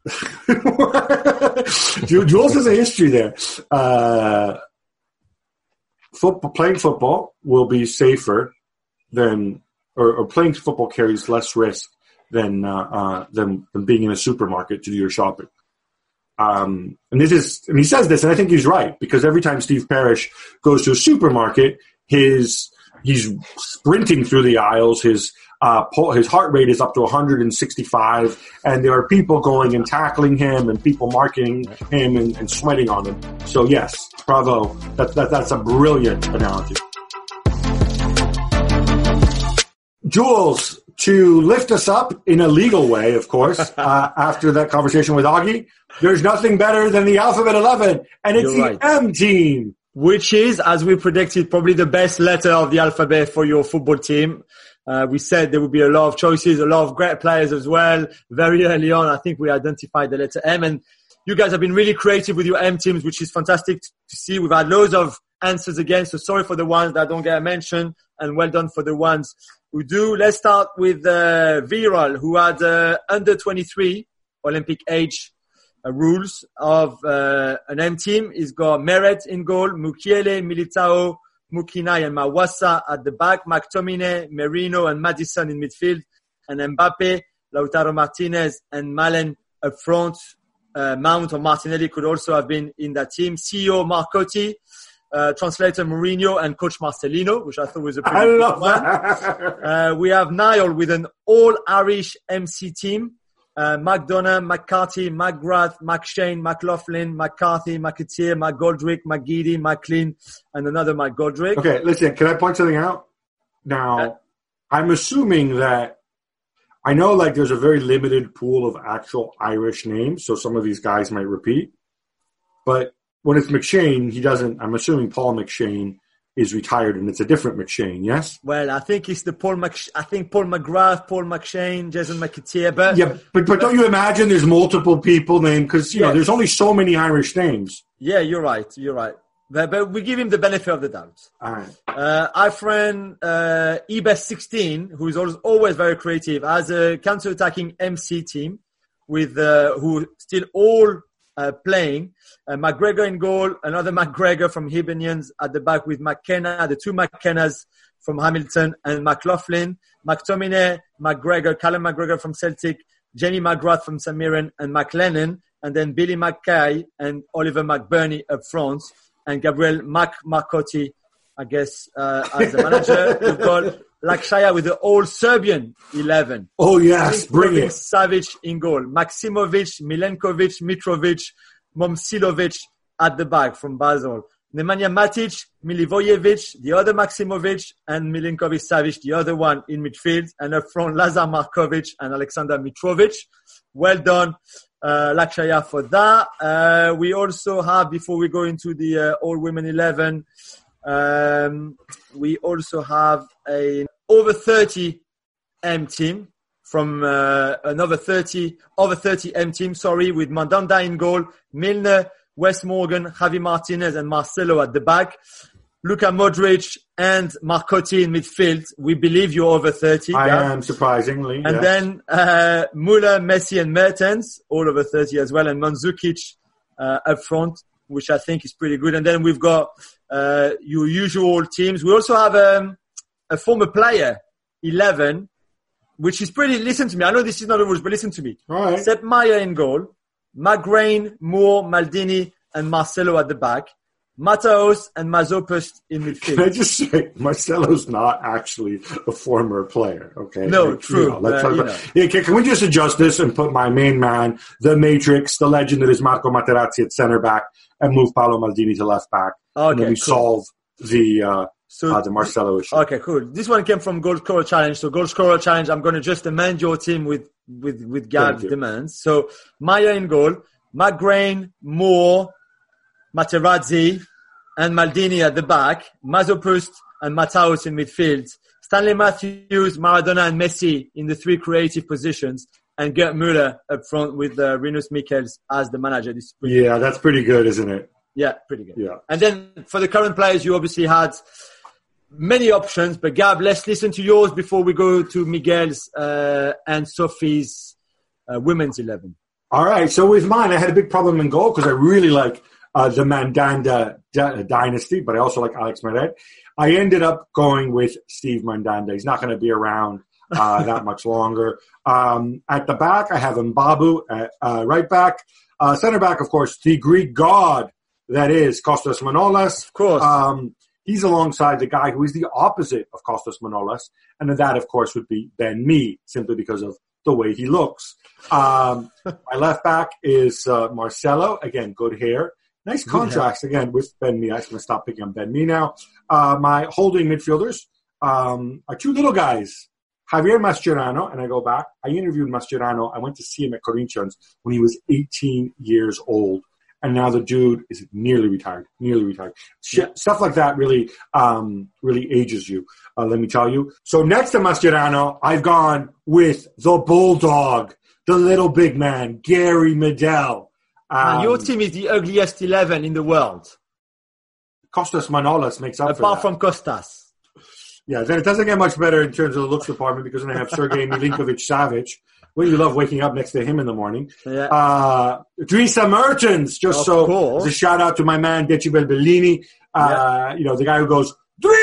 Jules has a history there. Uh, football, playing football will be safer than, or, or playing football carries less risk than, uh, uh, than than being in a supermarket to do your shopping. Um, and this is, and he says this, and I think he's right, because every time Steve Parish goes to a supermarket, his he's sprinting through the aisles. His uh, his heart rate is up to one hundred sixty-five, and there are people going and tackling him, and people marking him and, and sweating on him. So yes, bravo. That, that that's a brilliant analogy. Jules, to lift us up in a legal way, of course, uh, after that conversation with Augie, there's nothing better than the Alphabet eleven, and it's You're the right. M team. Which is, as we predicted, probably the best letter of the alphabet for your football team. Uh, we said there would be a lot of choices, a lot of great players as well. Very early on, I think we identified the letter M. And you guys have been really creative with your M teams, which is fantastic to see. We've had loads of answers again, so sorry for the ones that don't get mentioned, and well done for the ones who do. Let's start with uh, Viral, who had uh, under twenty-three Olympic age Uh, rules of uh, an M team. He's got Meret in goal, Mukiele, Militao, Mukinai and Mawasa at the back, McTominay, Merino and Madison in midfield, and Mbappe, Lautaro Martinez and Malen up front. Uh, Mount or Martinelli could also have been in that team. C E O Marcotti, uh, translator Mourinho and coach Marcelino, which I thought was a pretty I good love one. That. uh, we have Niall with an all-Irish M C team. Uh, McDonough, McCarthy, McGrath, McShane, McLaughlin, McCarthy, McAteer, McGoldrick, McGeady, McLean, and another McGoldrick. Okay, listen, can I point something out? Now, uh, I'm assuming that, I know like there's a very limited pool of actual Irish names, so some of these guys might repeat. But when it's McShane, he doesn't, I'm assuming Paul McShane is retired and it's a different McShane, yes? Well, I think it's the Paul Mc, I think Paul McGrath, Paul McShane, Jason McAteer, but... Yeah, but, but don't you imagine there's multiple people named, because, you yes. know, there's only so many Irish names. Yeah, you're right, you're right. But, but we give him the benefit of the doubt. All right. Uh, our friend, uh, E B E S sixteen, who is always, always very creative, has a counter-attacking M C team with, uh, who still all Uh, playing. Uh, McGregor in goal, another McGregor from Hibernians at the back with McKenna, the two McKennas from Hamilton and McLaughlin, McTominay, McGregor, Callum McGregor from Celtic, Jenny McGrath from St Mirren and McLennan, and then Billy McKay and Oliver McBurney up front, and Gabriel Mac Marcotti, I guess, uh, as the manager. We've got Lakshaya with the all Serbian eleven. Oh yes, bring it. Savic in goal. Maksimovic, Milenkovic, Mitrovic, Momcilovic at the back from Basel. Nemanja Matic, Milivojevic, the other Maksimovic, and Milinkovic Savic, the other one in midfield. And up front, Lazar Markovic and Alexander Mitrovic. Well done, uh, Lakshaya, for that. Uh, we also have, before we go into the uh, all-women eleven, Um, we also have a over thirty M team from uh, another thirty over thirty M team. Sorry, with Mandanda in goal, Milner, Wes Morgan, Javi Martinez, and Marcelo at the back. Luka Modric and Marcotti in midfield. We believe you're over thirty. I yeah? am, surprisingly. And yes. then uh, Müller, Messi, and Mertens, all over thirty as well, and Mandzukic uh, up front, which I think is pretty good. And then we've got uh, your usual teams. We also have um, a former player, eleven, which is pretty, listen to me. I know this is not the rules, but listen to me. All right. Sepp Maier in goal, McGrain, Moore, Maldini, and Marcelo at the back. Mataos and Mazopust in midfield. Can I just say, Marcelo's not actually a former player, okay? No, like, true. You know, let's uh, talk you about, know. yeah, can, can we just adjust this and put my main man, the Matrix, the legend that is Marco Materazzi at center back, and move Paolo Maldini to left back? Okay, and then we cool. solve the uh, So uh, the Marcelo issue. Okay, cool. This one came from Goal Scorer Challenge. So Goal Scorer Challenge, I'm going to just amend your team with with with Gab's demands. So Maya in goal, McGrain, Moore, Materazzi, and Maldini at the back, Mazopust and Mataus in midfield, Stanley Matthews, Maradona, and Messi in the three creative positions, and Gerd Müller up front with uh, Rinus Michels as the manager. This yeah, that's pretty good, isn't it? Yeah, pretty good. Yeah. And then for the current players, you obviously had many options, but Gab, let's listen to yours before we go to Miguel's uh, and Sophie's uh, women's eleven. All right. So with mine, I had a big problem in goal because I really like uh, the Mandanda d- dynasty, but I also like Alex Meret. I ended up going with Steve Mandanda. He's not going to be around uh, that much longer. Um, at the back, I have Mbabu at uh, right back. Uh, center back, of course, the Greek god that is Kostas Manolas. Of course. Um, He's alongside the guy who is the opposite of Kostas Manolas. And then that, of course, would be Ben Mee, simply because of the way he looks. Um, my left back is uh, Marcelo. Again, good hair. Nice contrast, again, with Ben Mee. I'm going to stop picking on Ben Mee now. Uh, my holding midfielders um, are two little guys. Javier Mascherano, and I go back. I interviewed Mascherano. I went to see him at Corinthians when he was eighteen years old. And now the dude is nearly retired, nearly retired. Shit, stuff like that really, um, really ages you. Uh, let me tell you. So next to Mascherano, I've gone with the Bulldog, the little big man, Gary Medel. Um, and your team is the ugliest eleven in the world. Kostas Manolas makes up Apart for that. Apart from Kostas. Yeah, then it doesn't get much better in terms of the looks department because then I have Sergei Milinkovic-Savic. Well, you love waking up next to him in the morning. Yeah. Uh, Drisa Mertens, just of so course. as a shout out to my man, Decibel Bellini. Uh, yeah. You know, the guy who goes,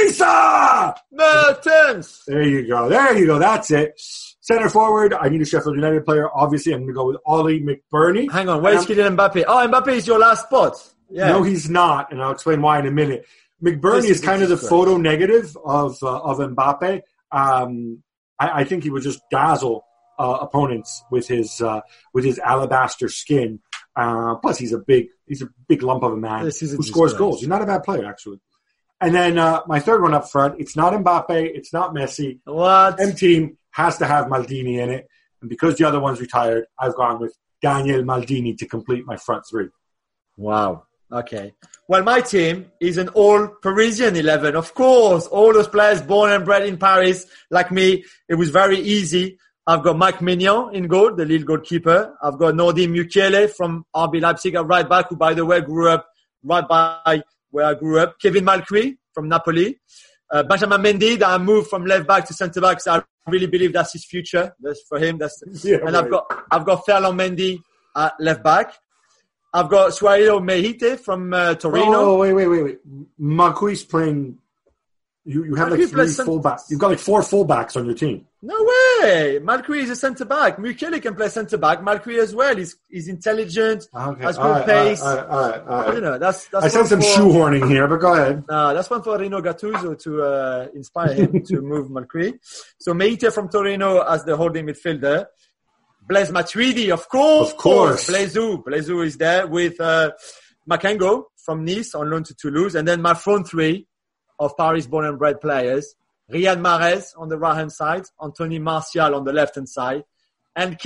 Drisa! Mertens! There you go. There you go. That's it. Center forward, I need a Sheffield United player. Obviously, I'm going to go with Ollie McBurney. Hang on, where's Kylian Mbappe? Oh, Mbappe is your last spot. Yeah. No, he's not, and I'll explain why in a minute. McBurney this, is kind of the great. photo negative of uh, of Mbappe. Um, I, I think he would just dazzle Uh, opponents with his uh, with his alabaster skin. Uh, plus, he's a big he's a big lump of a man who scores disgrace. goals. He's not a bad player, actually. And then uh, my third one up front, it's not Mbappe, it's not Messi. What? M team has to have Maldini in it, and because the other one's retired, I've gone with Daniel Maldini to complete my front three. Wow. Okay. Well, my team is an all Parisian eleven, of course. All those players born and bred in Paris, like me. It was very easy. I've got Mike Mignon in goal, the Lille goalkeeper. I've got Nordi Mukiele from R B Leipzig at right back, who, by the way, grew up right by where I grew up. Kevin Malcuit from Napoli. Uh, Benjamin Mendy, that I moved from left back to centre back, so I really believe that's his future. That's for him. That's yeah, and right. I've got I've got Ferland Mendy at left back. I've got Suailo Mehite from uh, Torino. Oh, wait, wait, wait, wait. Malcuit's playing. You you have like three fullbacks. You've got like four fullbacks on your team. No way! Malcuit is a centre back. Mukiele can play centre back. Malcuit as well. He's he's intelligent. Okay. Has good all right, pace. All right, all right, all right. You know, that's that's. I said some for, shoehorning here, but go ahead. Uh, that's one for Rino Gattuso to uh, inspire him to move Malcuit. So Meite from Torino as the holding midfielder. Blaise Matuidi, of course. Of course. Blaisou. Blaisou is there with uh, Makengo from Nice on loan to Toulouse, and then my front three of Paris born and bred players. Riyad Mahrez on the right-hand side, Anthony Martial on the left-hand side, and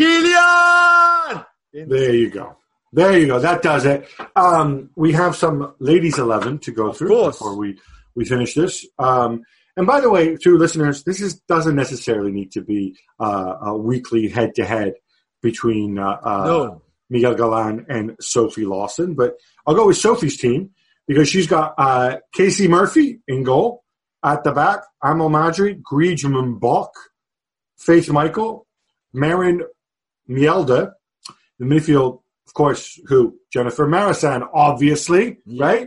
Kylian! There you go. There you go. That does it. Um, we have some ladies eleven to go of through course. before we, we finish this. Um, and by the way, to listeners, this is, doesn't necessarily need to be uh, a weekly head-to-head between uh, uh, no. Miguel Galan and Sophie Lawson. But I'll go with Sophie's team because she's got uh, Casey Murphy in goal. At the back, Amo Madri, Grij Mbok, Faith Michael, Marin Mielda. The midfield, of course, who? Jennifer Marisan, obviously, yeah. right?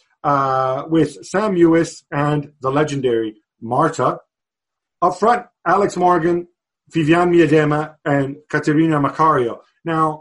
Uh, with Sam Ewis and the legendary Marta. Up front, Alex Morgan, Viviane Miedema, and Caterina Macario. Now,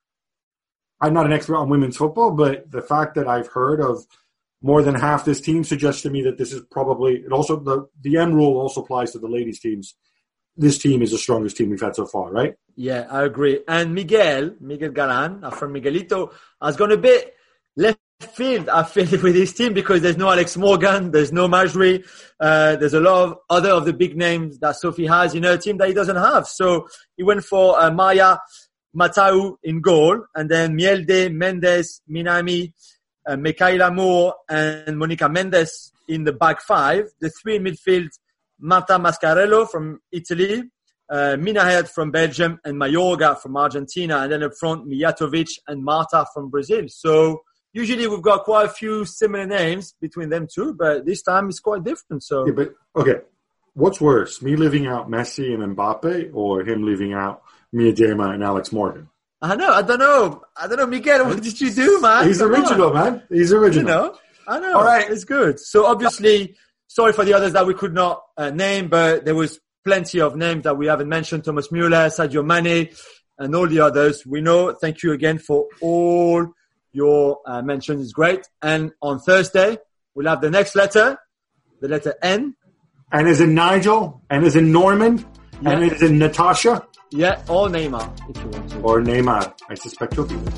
I'm not an expert on women's football, but the fact that I've heard of more than half this team suggests to me that this is probably, it also, the, the M rule also applies to the ladies' teams. This team is the strongest team we've had so far, right? Yeah, I agree. And Miguel, Miguel Galan, from Miguelito, has gone a bit left field, I feel, with his team because there's no Alex Morgan, there's no Majri, uh, there's a lot of other of the big names that Sophie has in her team that he doesn't have. So he went for uh, Maya Matau in goal, and then Mielde, Mendes, Minami, uh, Michaela Moore, and Monica Mendes in the back five. The three in midfield, Marta Mascarello from Italy, uh, Mina Hayat from Belgium, and Mayorga from Argentina. And then up front, Mijatovic and Marta from Brazil. So usually we've got quite a few similar names between them two, but this time it's quite different. So, yeah, but okay, what's worse, me leaving out Messi and Mbappe, or him leaving out Miedema and Alex Morgan? I know, I don't know, I don't know, Miguel. What did you do, man? He's Come original, on. man. He's original. You know, I know. All right, it's good. So obviously, sorry for the others that we could not uh, name, but there was plenty of names that we haven't mentioned: Thomas Müller, Sadio Mane, and all the others. We know. Thank you again for all your uh, mention. Is great. And on Thursday, we'll have the next letter, the letter N. And as in Nigel, and as in Norman, yeah. And as in Natasha. Yeah, or Neymar, if you want to. Or Neymar. I suspect he'll be there.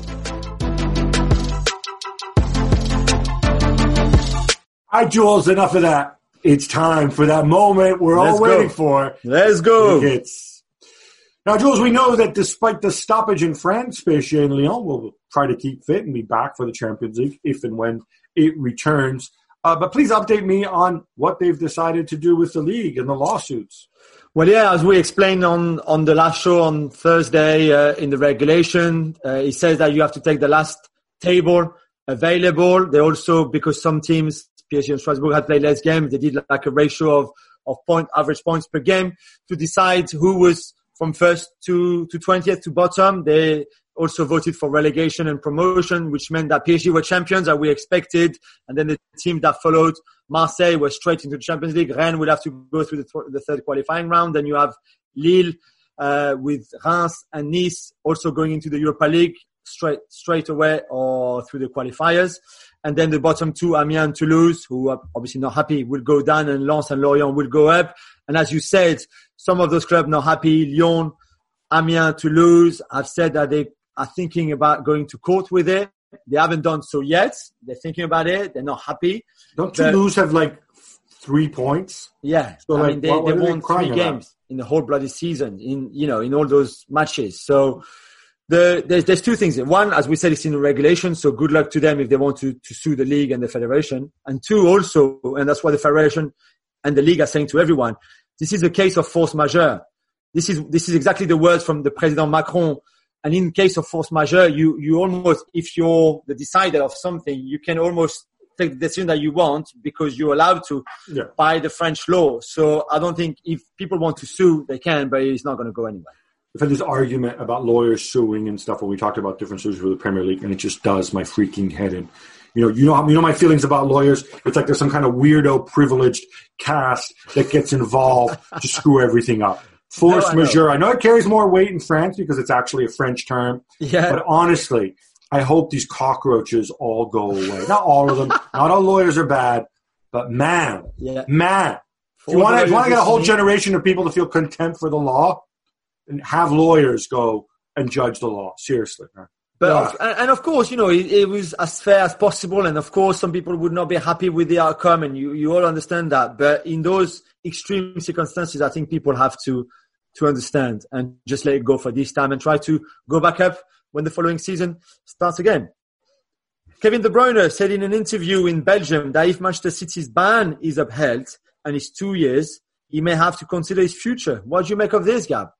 All right, Jules, enough of that. It's time for that moment we're Let's all waiting go. for. Let's go. It's... Now, Jules, we know that despite the stoppage in France, P S G and Lyon will try to keep fit and be back for the Champions League if and when it returns. Uh, but please update me on what they've decided to do with the league and the lawsuits. Well, yeah, as we explained on, on the last show on Thursday uh, in the regulation, uh, it says that you have to take the last table available. They also, because some teams, P S G and Strasbourg, had played less games, they did like a ratio of, of point average points per game to decide who was from first to, to twentieth to bottom. They also voted for relegation and promotion, which meant that P S G were champions as we expected. And then the team that followed, Marseille, was straight into the Champions League. Rennes will have to go through the, th- the third qualifying round. Then you have Lille uh, with Reims and Nice also going into the Europa League straight straight away or through the qualifiers. And then the bottom two, Amiens and Toulouse, who are obviously not happy, will go down, and Lens and Lorient will go up. And as you said, some of those clubs not happy. Lyon, Amiens, Toulouse have said that they are thinking about going to court with it. They haven't done so yet. They're thinking about it. They're not happy. Don't Toulouse have like three points? Yeah. So I like, mean, they, what, they what won they three games about? in the whole bloody season in, you know, in all those matches. So the, there's, there's two things. One, as we said, it's in the regulation. So good luck to them if they want to, to sue the league and the federation. And two, also, and that's what the federation and the league are saying to everyone, this is a case of force majeure. This is, this is exactly the words from the President Macron. And in case of force majeure, you, you almost, if you're the decider of something, you can almost take the decision that you want because you're allowed to yeah. by the French law. So I don't think if people want to sue, they can, but it's not going to go anywhere. We've had this argument about lawyers suing and stuff when we talked about different suits for the Premier League, and it just does my freaking head in. You know, you know, you know my feelings about lawyers. It's like there's some kind of weirdo privileged caste that gets involved to screw everything up. Force no, I majeure. Know. I know it carries more weight in France because it's actually a French term. Yeah. But honestly, I hope these cockroaches all go away. Not all of them. Not all lawyers are bad. But man, yeah. man, if you want to get a whole generation of people to feel contempt for the law, and have lawyers go and judge the law. Seriously. But yeah. And of course, you know, it, it was as fair as possible. And of course, some people would not be happy with the outcome, and you, you all understand that. But in those extreme circumstances, I think people have to to understand and just let it go for this time and try to go back up when the following season starts again. Kevin De Bruyne said in an interview in Belgium that if Manchester City's ban is upheld and it's two years, he may have to consider his future. What do you make of this, Gab?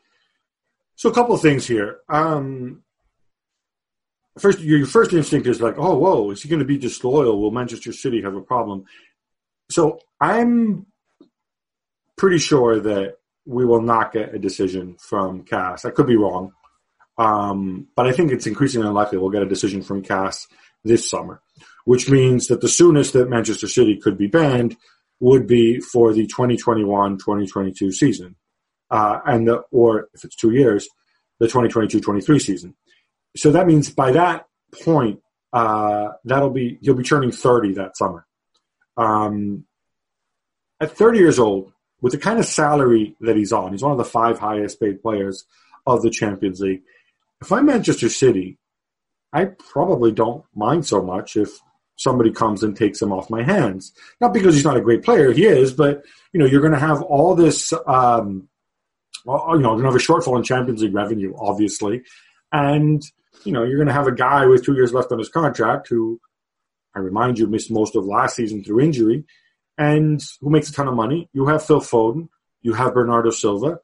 So a couple of things here. Um, first, your first instinct is like, oh, whoa, is he going to be disloyal? Will Manchester City have a problem? So I'm pretty sure that we will not get a decision from C A S. I could be wrong. Um, but I think it's increasingly unlikely we'll get a decision from C A S this summer, which means that the soonest that Manchester City could be banned would be for the twenty twenty-one twenty twenty-two season. Uh, and the, or if it's two years, the twenty twenty-two twenty-three season. So that means by that point, uh, that'll be, he'll be turning thirty that summer. Um, at thirty years old, with the kind of salary that he's on, he's one of the five highest paid players of the Champions League. If I'm Manchester City, I probably don't mind so much if somebody comes and takes him off my hands. Not because he's not a great player, he is, but, you know, you're going to have all this, um, well, you know, you're going to have a shortfall in Champions League revenue, obviously. And, you know, you're going to have a guy with two years left on his contract who, I remind you, missed most of last season through injury, and who makes a ton of money. You have Phil Foden. You have Bernardo Silva.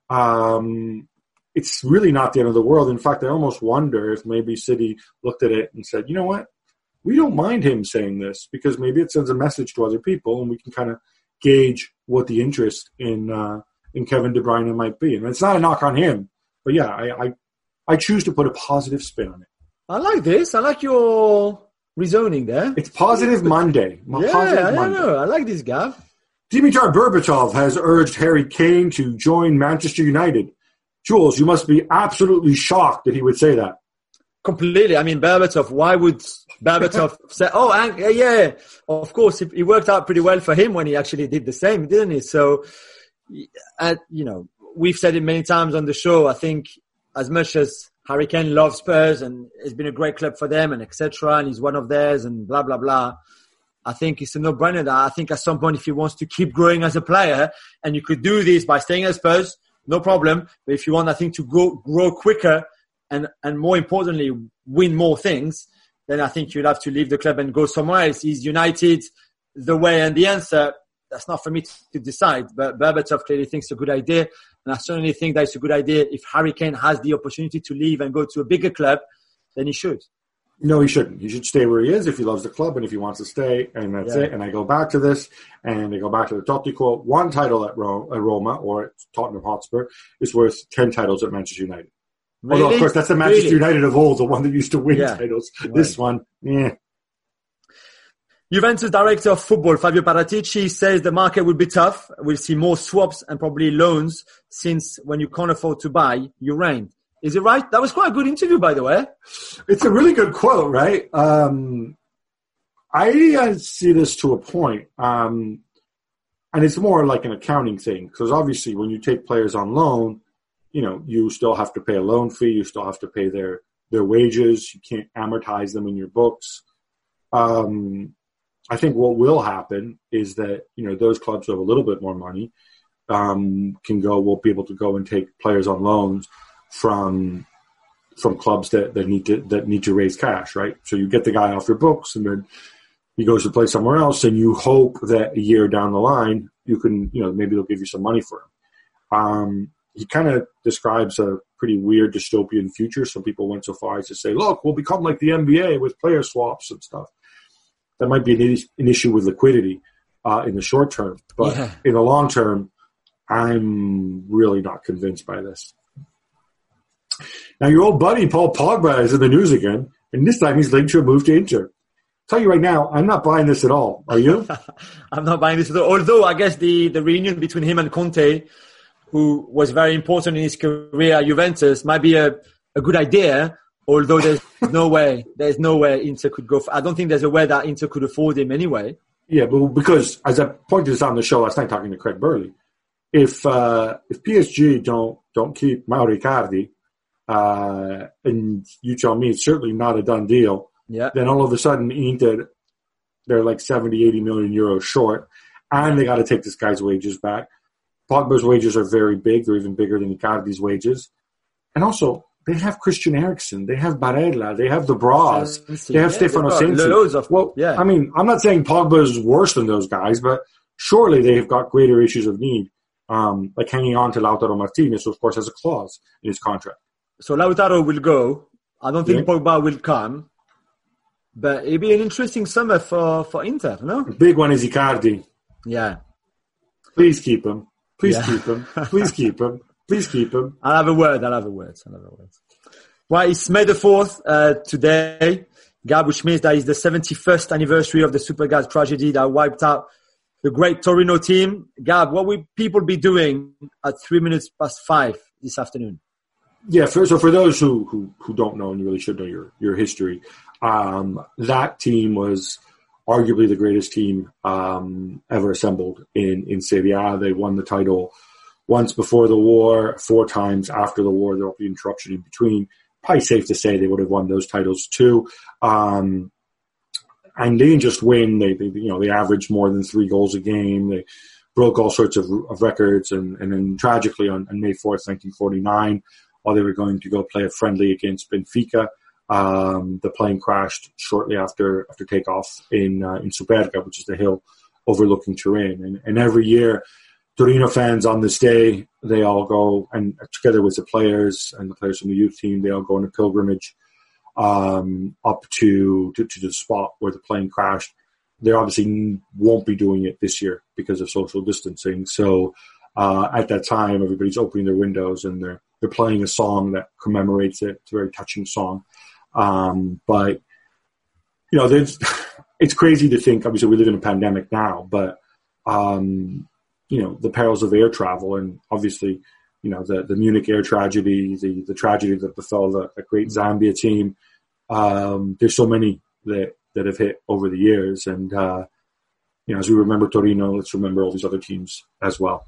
Um, it's really not the end of the world. In fact, I almost wonder if maybe City looked at it and said, you know what? We don't mind him saying this because maybe it sends a message to other people and we can kind of gauge what the interest in uh, in Kevin De Bruyne might be. And it's not a knock on him, but yeah, I, I, I choose to put a positive spin on it. I like this. I like your rezoning there. It's Positive Monday. Yeah, positive I Monday. know. I like this, Gav. Dimitar Berbatov has urged Harry Kane to join Manchester United. Jules, you must be absolutely shocked that he would say that. Completely. I mean, Berbatov, why would Berbatov say, oh, and, uh, yeah, of course, it, it worked out pretty well for him when he actually did the same, didn't he? So, uh, you know, we've said it many times on the show. I think as much as Harry Kane loves Spurs and it's been a great club for them and et cetera, and he's one of theirs and blah, blah, blah. I think it's a no-brainer that I think at some point if he wants to keep growing as a player, and you could do this by staying at Spurs, no problem. But if you want, I think, to go, grow quicker and, and more importantly, win more things, then I think you'll have to leave the club and go somewhere else. Is United the way and the answer? That's not for me to decide. But Berbatov clearly thinks it's a good idea. And I certainly think that it's a good idea. If Harry Kane has the opportunity to leave and go to a bigger club, then he should. No, he shouldn't. He should stay where he is if he loves the club and if he wants to stay, and that's yeah. it. And I go back to this, and I go back to the Totti quote. One title at, Ro- at Roma or at Tottenham Hotspur is worth ten titles at Manchester United. Really? Although, of course, that's the Manchester really? United of old, the one that used to win yeah. titles. Right. This one, yeah. Juventus director of football, Fabio Paratici, says the market will be tough. We'll see more swaps and probably loans since when you can't afford to buy, you reign. Is it right? That was quite a good interview, by the way. It's a really good quote, right? Um, I uh, see this to a point. Um, and it's more like an accounting thing. Because obviously when you take players on loan, you know, you still have to pay a loan fee. You still have to pay their, their wages. You can't amortize them in your books. Um, I think what will happen is that, you know, those clubs who have a little bit more money um, can go, will be able to go and take players on loans from from clubs that, that need to that need to raise cash, right? So you get the guy off your books, and then he goes to play somewhere else, and you hope that a year down the line you can, you know, maybe they'll give you some money for him. Um, he kind of describes a pretty weird dystopian future. Some people went so far as to say, "Look, we'll become like the N B A with player swaps and stuff." That might be an, an issue with liquidity uh, in the short term, but yeah. in the long term, I'm really not convinced by this. Now, your old buddy, Paul Pogba, is in the news again, and this time he's linked to a move to Inter. I'll tell you right now, I'm not buying this at all. Are you? I'm not buying this at all. Although, I guess the, the reunion between him and Conte, who was very important in his career at Juventus, might be a, a good idea, although there's no way, there's no way Inter could go. For, I don't think there's a way that Inter could afford him anyway. Yeah, but because, as I pointed this out on the show last night talking to Craig Burley, if uh, if P S G don't don't keep Mauro Icardi, Uh, and you tell me it's certainly not a done deal, yeah. then all of a sudden Inter, they're like seventy, eighty million euros short, and they got to take this guy's wages back. Pogba's wages are very big. They're even bigger than Icardi's wages. And also, they have Christian Eriksen. They have Barella. They have the Bras. They have yeah, Stefano Sensi. Well, yeah. I mean, I'm not saying Pogba's worse than those guys, but surely they have got greater issues of need, um, like hanging on to Lautaro Martinez, who, of course, has a clause in his contract. So Lautaro will go. I don't think yeah. Pogba will come. But it'll be an interesting summer for, for Inter, no? The big one is Icardi. Yeah. Please keep him. Please yeah. keep him. Please keep him. Please keep him. I'll have a word. I'll have a word. I'll have a word. Well, it's May the fourth uh, today, Gab, which means that it's the seventy-first anniversary of the Supergas tragedy that wiped out the great Torino team. Gab, what will people be doing at three minutes past five this afternoon? Yeah, for, so for those who, who, who don't know, and you really should know your, your history, um, that team was arguably the greatest team um, ever assembled in, in Serie A. They won the title once before the war, four times after the war. There will be interruption in between. probably safe to say they would have won those titles too. Um, and they didn't just win; they, they, you know, they averaged more than three goals a game. They broke all sorts of, of records, and, and then tragically on, on May fourth, nineteen forty-nine, while they were going to go play a friendly against Benfica, um, the plane crashed shortly after after takeoff in uh, in Superga, which is the hill overlooking Turin. And, and every year, Torino fans on this day, they all go, and together with the players and the players from the youth team, they all go on a pilgrimage um, up to, to to the spot where the plane crashed. They obviously won't be doing it this year because of social distancing. So uh, at that time, everybody's opening their windows and they're they're playing a song that commemorates it. It's a very touching song. Um, but, you know, there's, it's crazy to think, obviously we live in a pandemic now, but, um, you know, the perils of air travel, and obviously, you know, the, the Munich air tragedy, the, the tragedy that befell the, the great Zambia team. Um, there's so many that, that have hit over the years. And, uh, you know, as we remember Torino, let's remember all these other teams as well.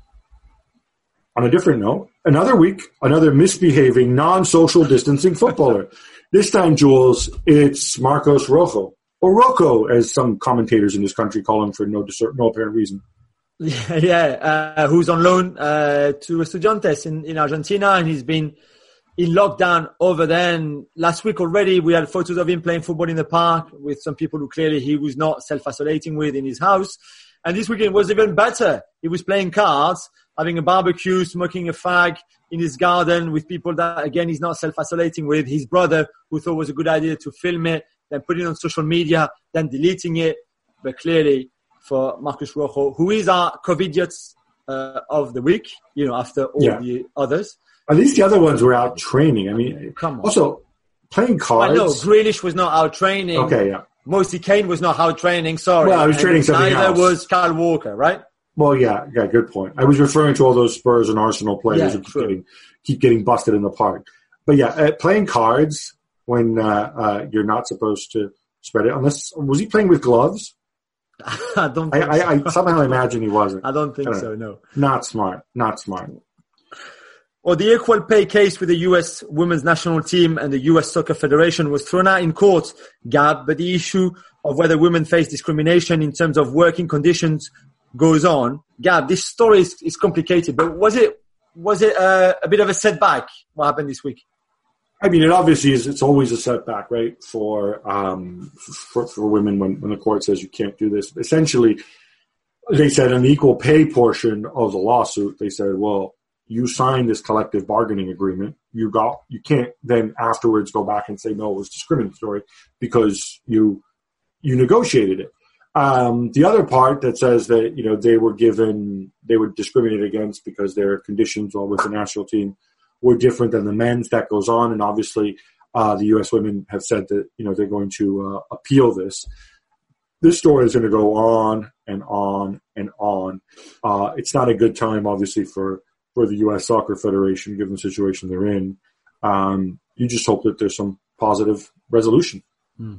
On a different note, another week, another misbehaving, non-social distancing footballer. This time, Jules, it's Marcos Rojo, or Rocco, as some commentators in this country call him for no, discer- no apparent reason. Yeah, yeah uh, who's on loan uh, to Estudiantes in, in Argentina, and he's been in lockdown over there. And last week already, we had photos of him playing football in the park with some people who clearly he was not self-isolating with in his house. And this weekend was even better. He was playing cards, having a barbecue, smoking a fag in his garden with people that, again, he's not self-isolating with. His brother, who thought it was a good idea to film it, then put it on social media, then deleting it. But clearly, for Marcos Rojo, who is our COVIDiots uh, of the week, you know, after all yeah. the others. At least the other ones were out training. I mean, come on. Also, playing cards. Well, no, Grealish was not out training. Okay, yeah. Moise Kean was not out training, sorry. Well, I was training something Neither else. Neither was Kyle Walker, right? Well, yeah, yeah, good point. I was referring to all those Spurs and Arsenal players yeah, who keep true. getting, keep getting busted in the park. But yeah, uh, playing cards when uh, uh, you're not supposed to spread it, unless, was he playing with gloves? I don't think I, so. I, I somehow imagine he wasn't. I don't think I don't so, no. Not smart, not smart. Well, the equal pay case with the U S women's national team and the U S Soccer Federation was thrown out in court, Gab, but the issue of whether women face discrimination in terms of working conditions goes on. Gab, this story is, is complicated, but was it was it a, a bit of a setback, what happened this week? I mean, it obviously is. It's always a setback, right, for um, for, for women when, when the court says you can't do this. Essentially, they said an equal pay portion of the lawsuit, they said, well, you signed this collective bargaining agreement. You got, you can't then afterwards go back and say, no, it was discriminatory because you, you negotiated it. Um, the other part that says that, you know, they were given, they were discriminated against because their conditions while with the national team were different than the men's, that goes on. And obviously, uh, the U S women have said that, you know, they're going to, uh, appeal this. This story is going to go on and on and on. Uh, it's not a good time, obviously, for, for the U S Soccer Federation, given the situation they're in. Um, you just hope that there's some positive resolution. Hmm.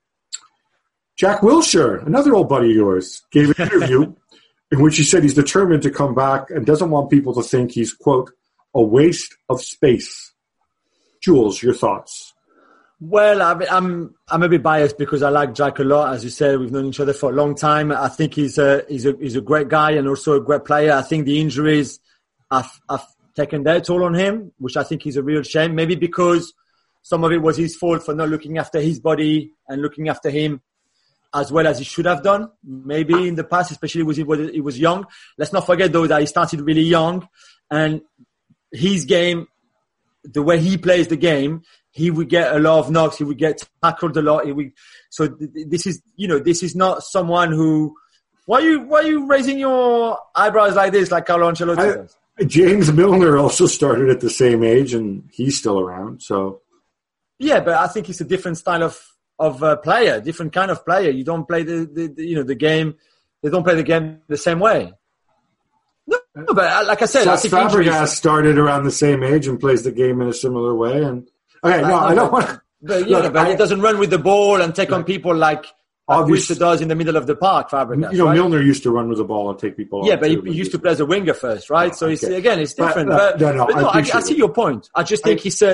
Jack Wilshere, another old buddy of yours, gave an interview in which he said he's determined to come back and doesn't want people to think he's, quote, a waste of space. Jules, your thoughts? Well, I'm I'm a bit biased because I like Jack a lot. As you said, we've known each other for a long time. I think he's a he's a he's a great guy and also a great player. I think the injuries have, have taken their toll on him, which I think is a real shame. Maybe because some of it was his fault for not looking after his body and looking after him as well as he should have done. Maybe in the past, especially when he was, he was young. Let's not forget though that he started really young, and his game, the way he plays the game, he would get a lot of knocks. He would get tackled a lot. He would, so th- this is, you know, this is not someone who. Why are you why are you raising your eyebrows like this, like Carlo Ancelotti does? James Milner also started at the same age, and he's still around. So yeah, but I think it's a different style of of uh, player, different kind of player. You don't play the, the, the you know the game. They don't play the game the same way. No, no but like I said, so I think Fabregas injuries, started around the same age and plays the game in a similar way. And okay, no, I, I don't want. But yeah, look, but I, he doesn't run with the ball and take right. on people like. Obviously, does in the middle of the park, Fabregas. You know, right? Milner used to run with the ball and take people. Yeah, but he, too, he used to play as a winger first, right? Oh, so okay. it's, again, it's different. But, uh, but no, no, but no I, I, I see your point. I just think I, he's a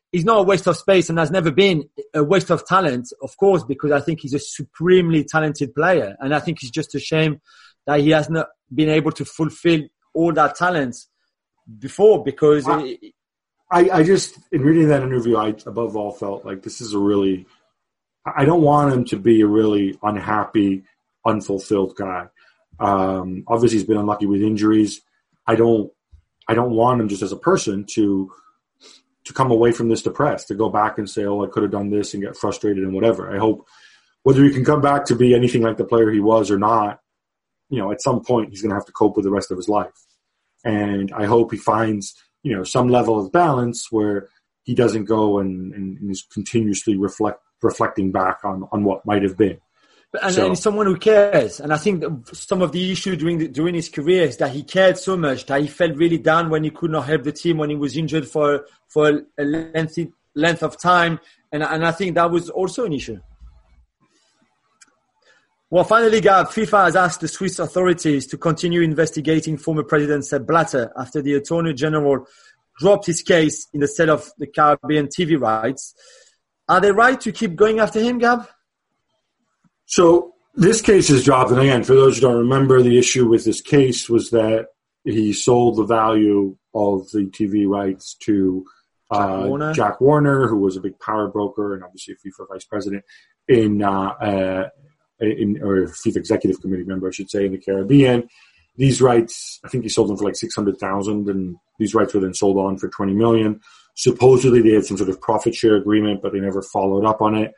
he's not a waste of space and has never been a waste of talent, of course, because I think he's a supremely talented player. And I think it's just a shame that he has not been able to fulfill all that talent before, because I, it, I, I just, in reading that interview, I above all felt like this is a really, I don't want him to be a really unhappy, unfulfilled guy. Um, obviously he's been unlucky with injuries. I don't, I don't want him just as a person to, to come away from this depressed, to go back and say, oh, I could have done this and get frustrated and whatever. I hope whether he can come back to be anything like the player he was or not, you know, at some point he's going to have to cope with the rest of his life. And I hope he finds, you know, some level of balance where he doesn't go and, and, and is continuously reflect, reflecting back on, on what might have been. And, so, and he's someone who cares. And I think some of the issue during the, during his career is that he cared so much that he felt really down when he could not help the team, when he was injured for for a lengthy length of time. And, and I think that was also an issue. Well, finally, Gab, FIFA has asked the Swiss authorities to continue investigating former President Sepp Blatter after the Attorney General dropped his case in the sale of the Caribbean T V rights. Are they right to keep going after him, Gab? So this case is dropped. And again, for those who don't remember, the issue with this case was that he sold the value of the T V rights to uh, Jack, Warner. Jack Warner, who was a big power broker and obviously a FIFA vice president in, uh, uh, in or FIFA executive committee member, I should say, in the Caribbean. These rights, I think he sold them for like six hundred thousand, and these rights were then sold on for twenty million. Supposedly they had some sort of profit share agreement, but they never followed up on it.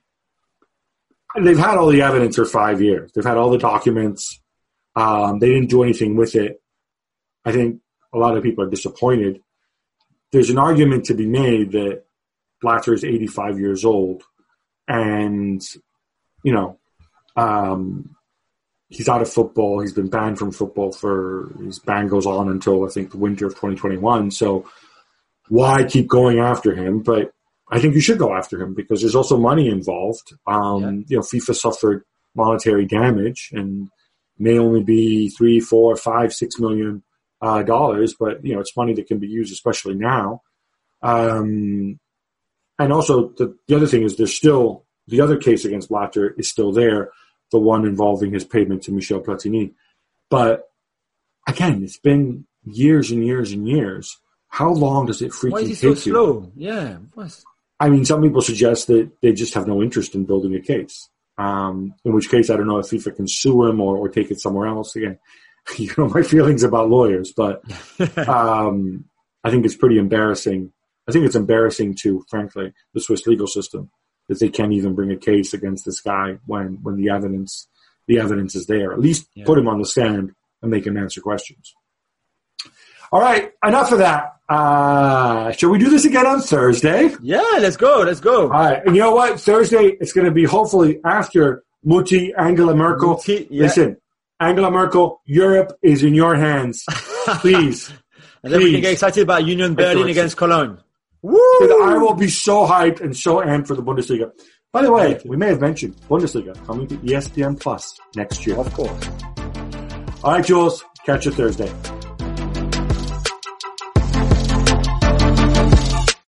And they've had all the evidence for five years. They've had all the documents. Um, they didn't do anything with it. I think a lot of people are disappointed. There's an argument to be made that Blatter is eighty-five years old, and, you know, um, he's out of football. He's been banned from football for, his ban goes on until, I think, the winter of twenty twenty-one. So why keep going after him? But I think you should go after him because there's also money involved. Um, yeah. You know, FIFA suffered monetary damage and may only be three, four, five, six million uh, dollars, but you know, it's money that can be used, especially now. Um, and also, the, the other thing is, there's still the other case against Blatter is still there, the one involving his payment to Michel Platini. But again, it's been years and years and years. How long does it freaking Why is he take so you? slow? Yeah. What's... I mean, some people suggest that they just have no interest in building a case. Um, in which case, I don't know if FIFA can sue him or, or take it somewhere else. Again, you know my feelings about lawyers, but um, I think it's pretty embarrassing. I think it's embarrassing to, frankly, the Swiss legal system that they can't even bring a case against this guy when, when the evidence the evidence is there. At least yeah. put him on the stand and make him answer questions. All right, enough of that. Uh, shall we do this again on Thursday? Yeah, let's go. Let's go. All right. And you know what? Thursday, it's going to be hopefully after Mutti, Angela Merkel. Mutti, yeah. Listen, Angela Merkel, Europe is in your hands. Please. And then please. we can get excited about Union Berlin against Cologne. Woo! I will be so hyped and so amped for the Bundesliga. By the way, we may have mentioned Bundesliga coming to E S P N Plus next year. Of course. All right, Jules. Catch you Thursday.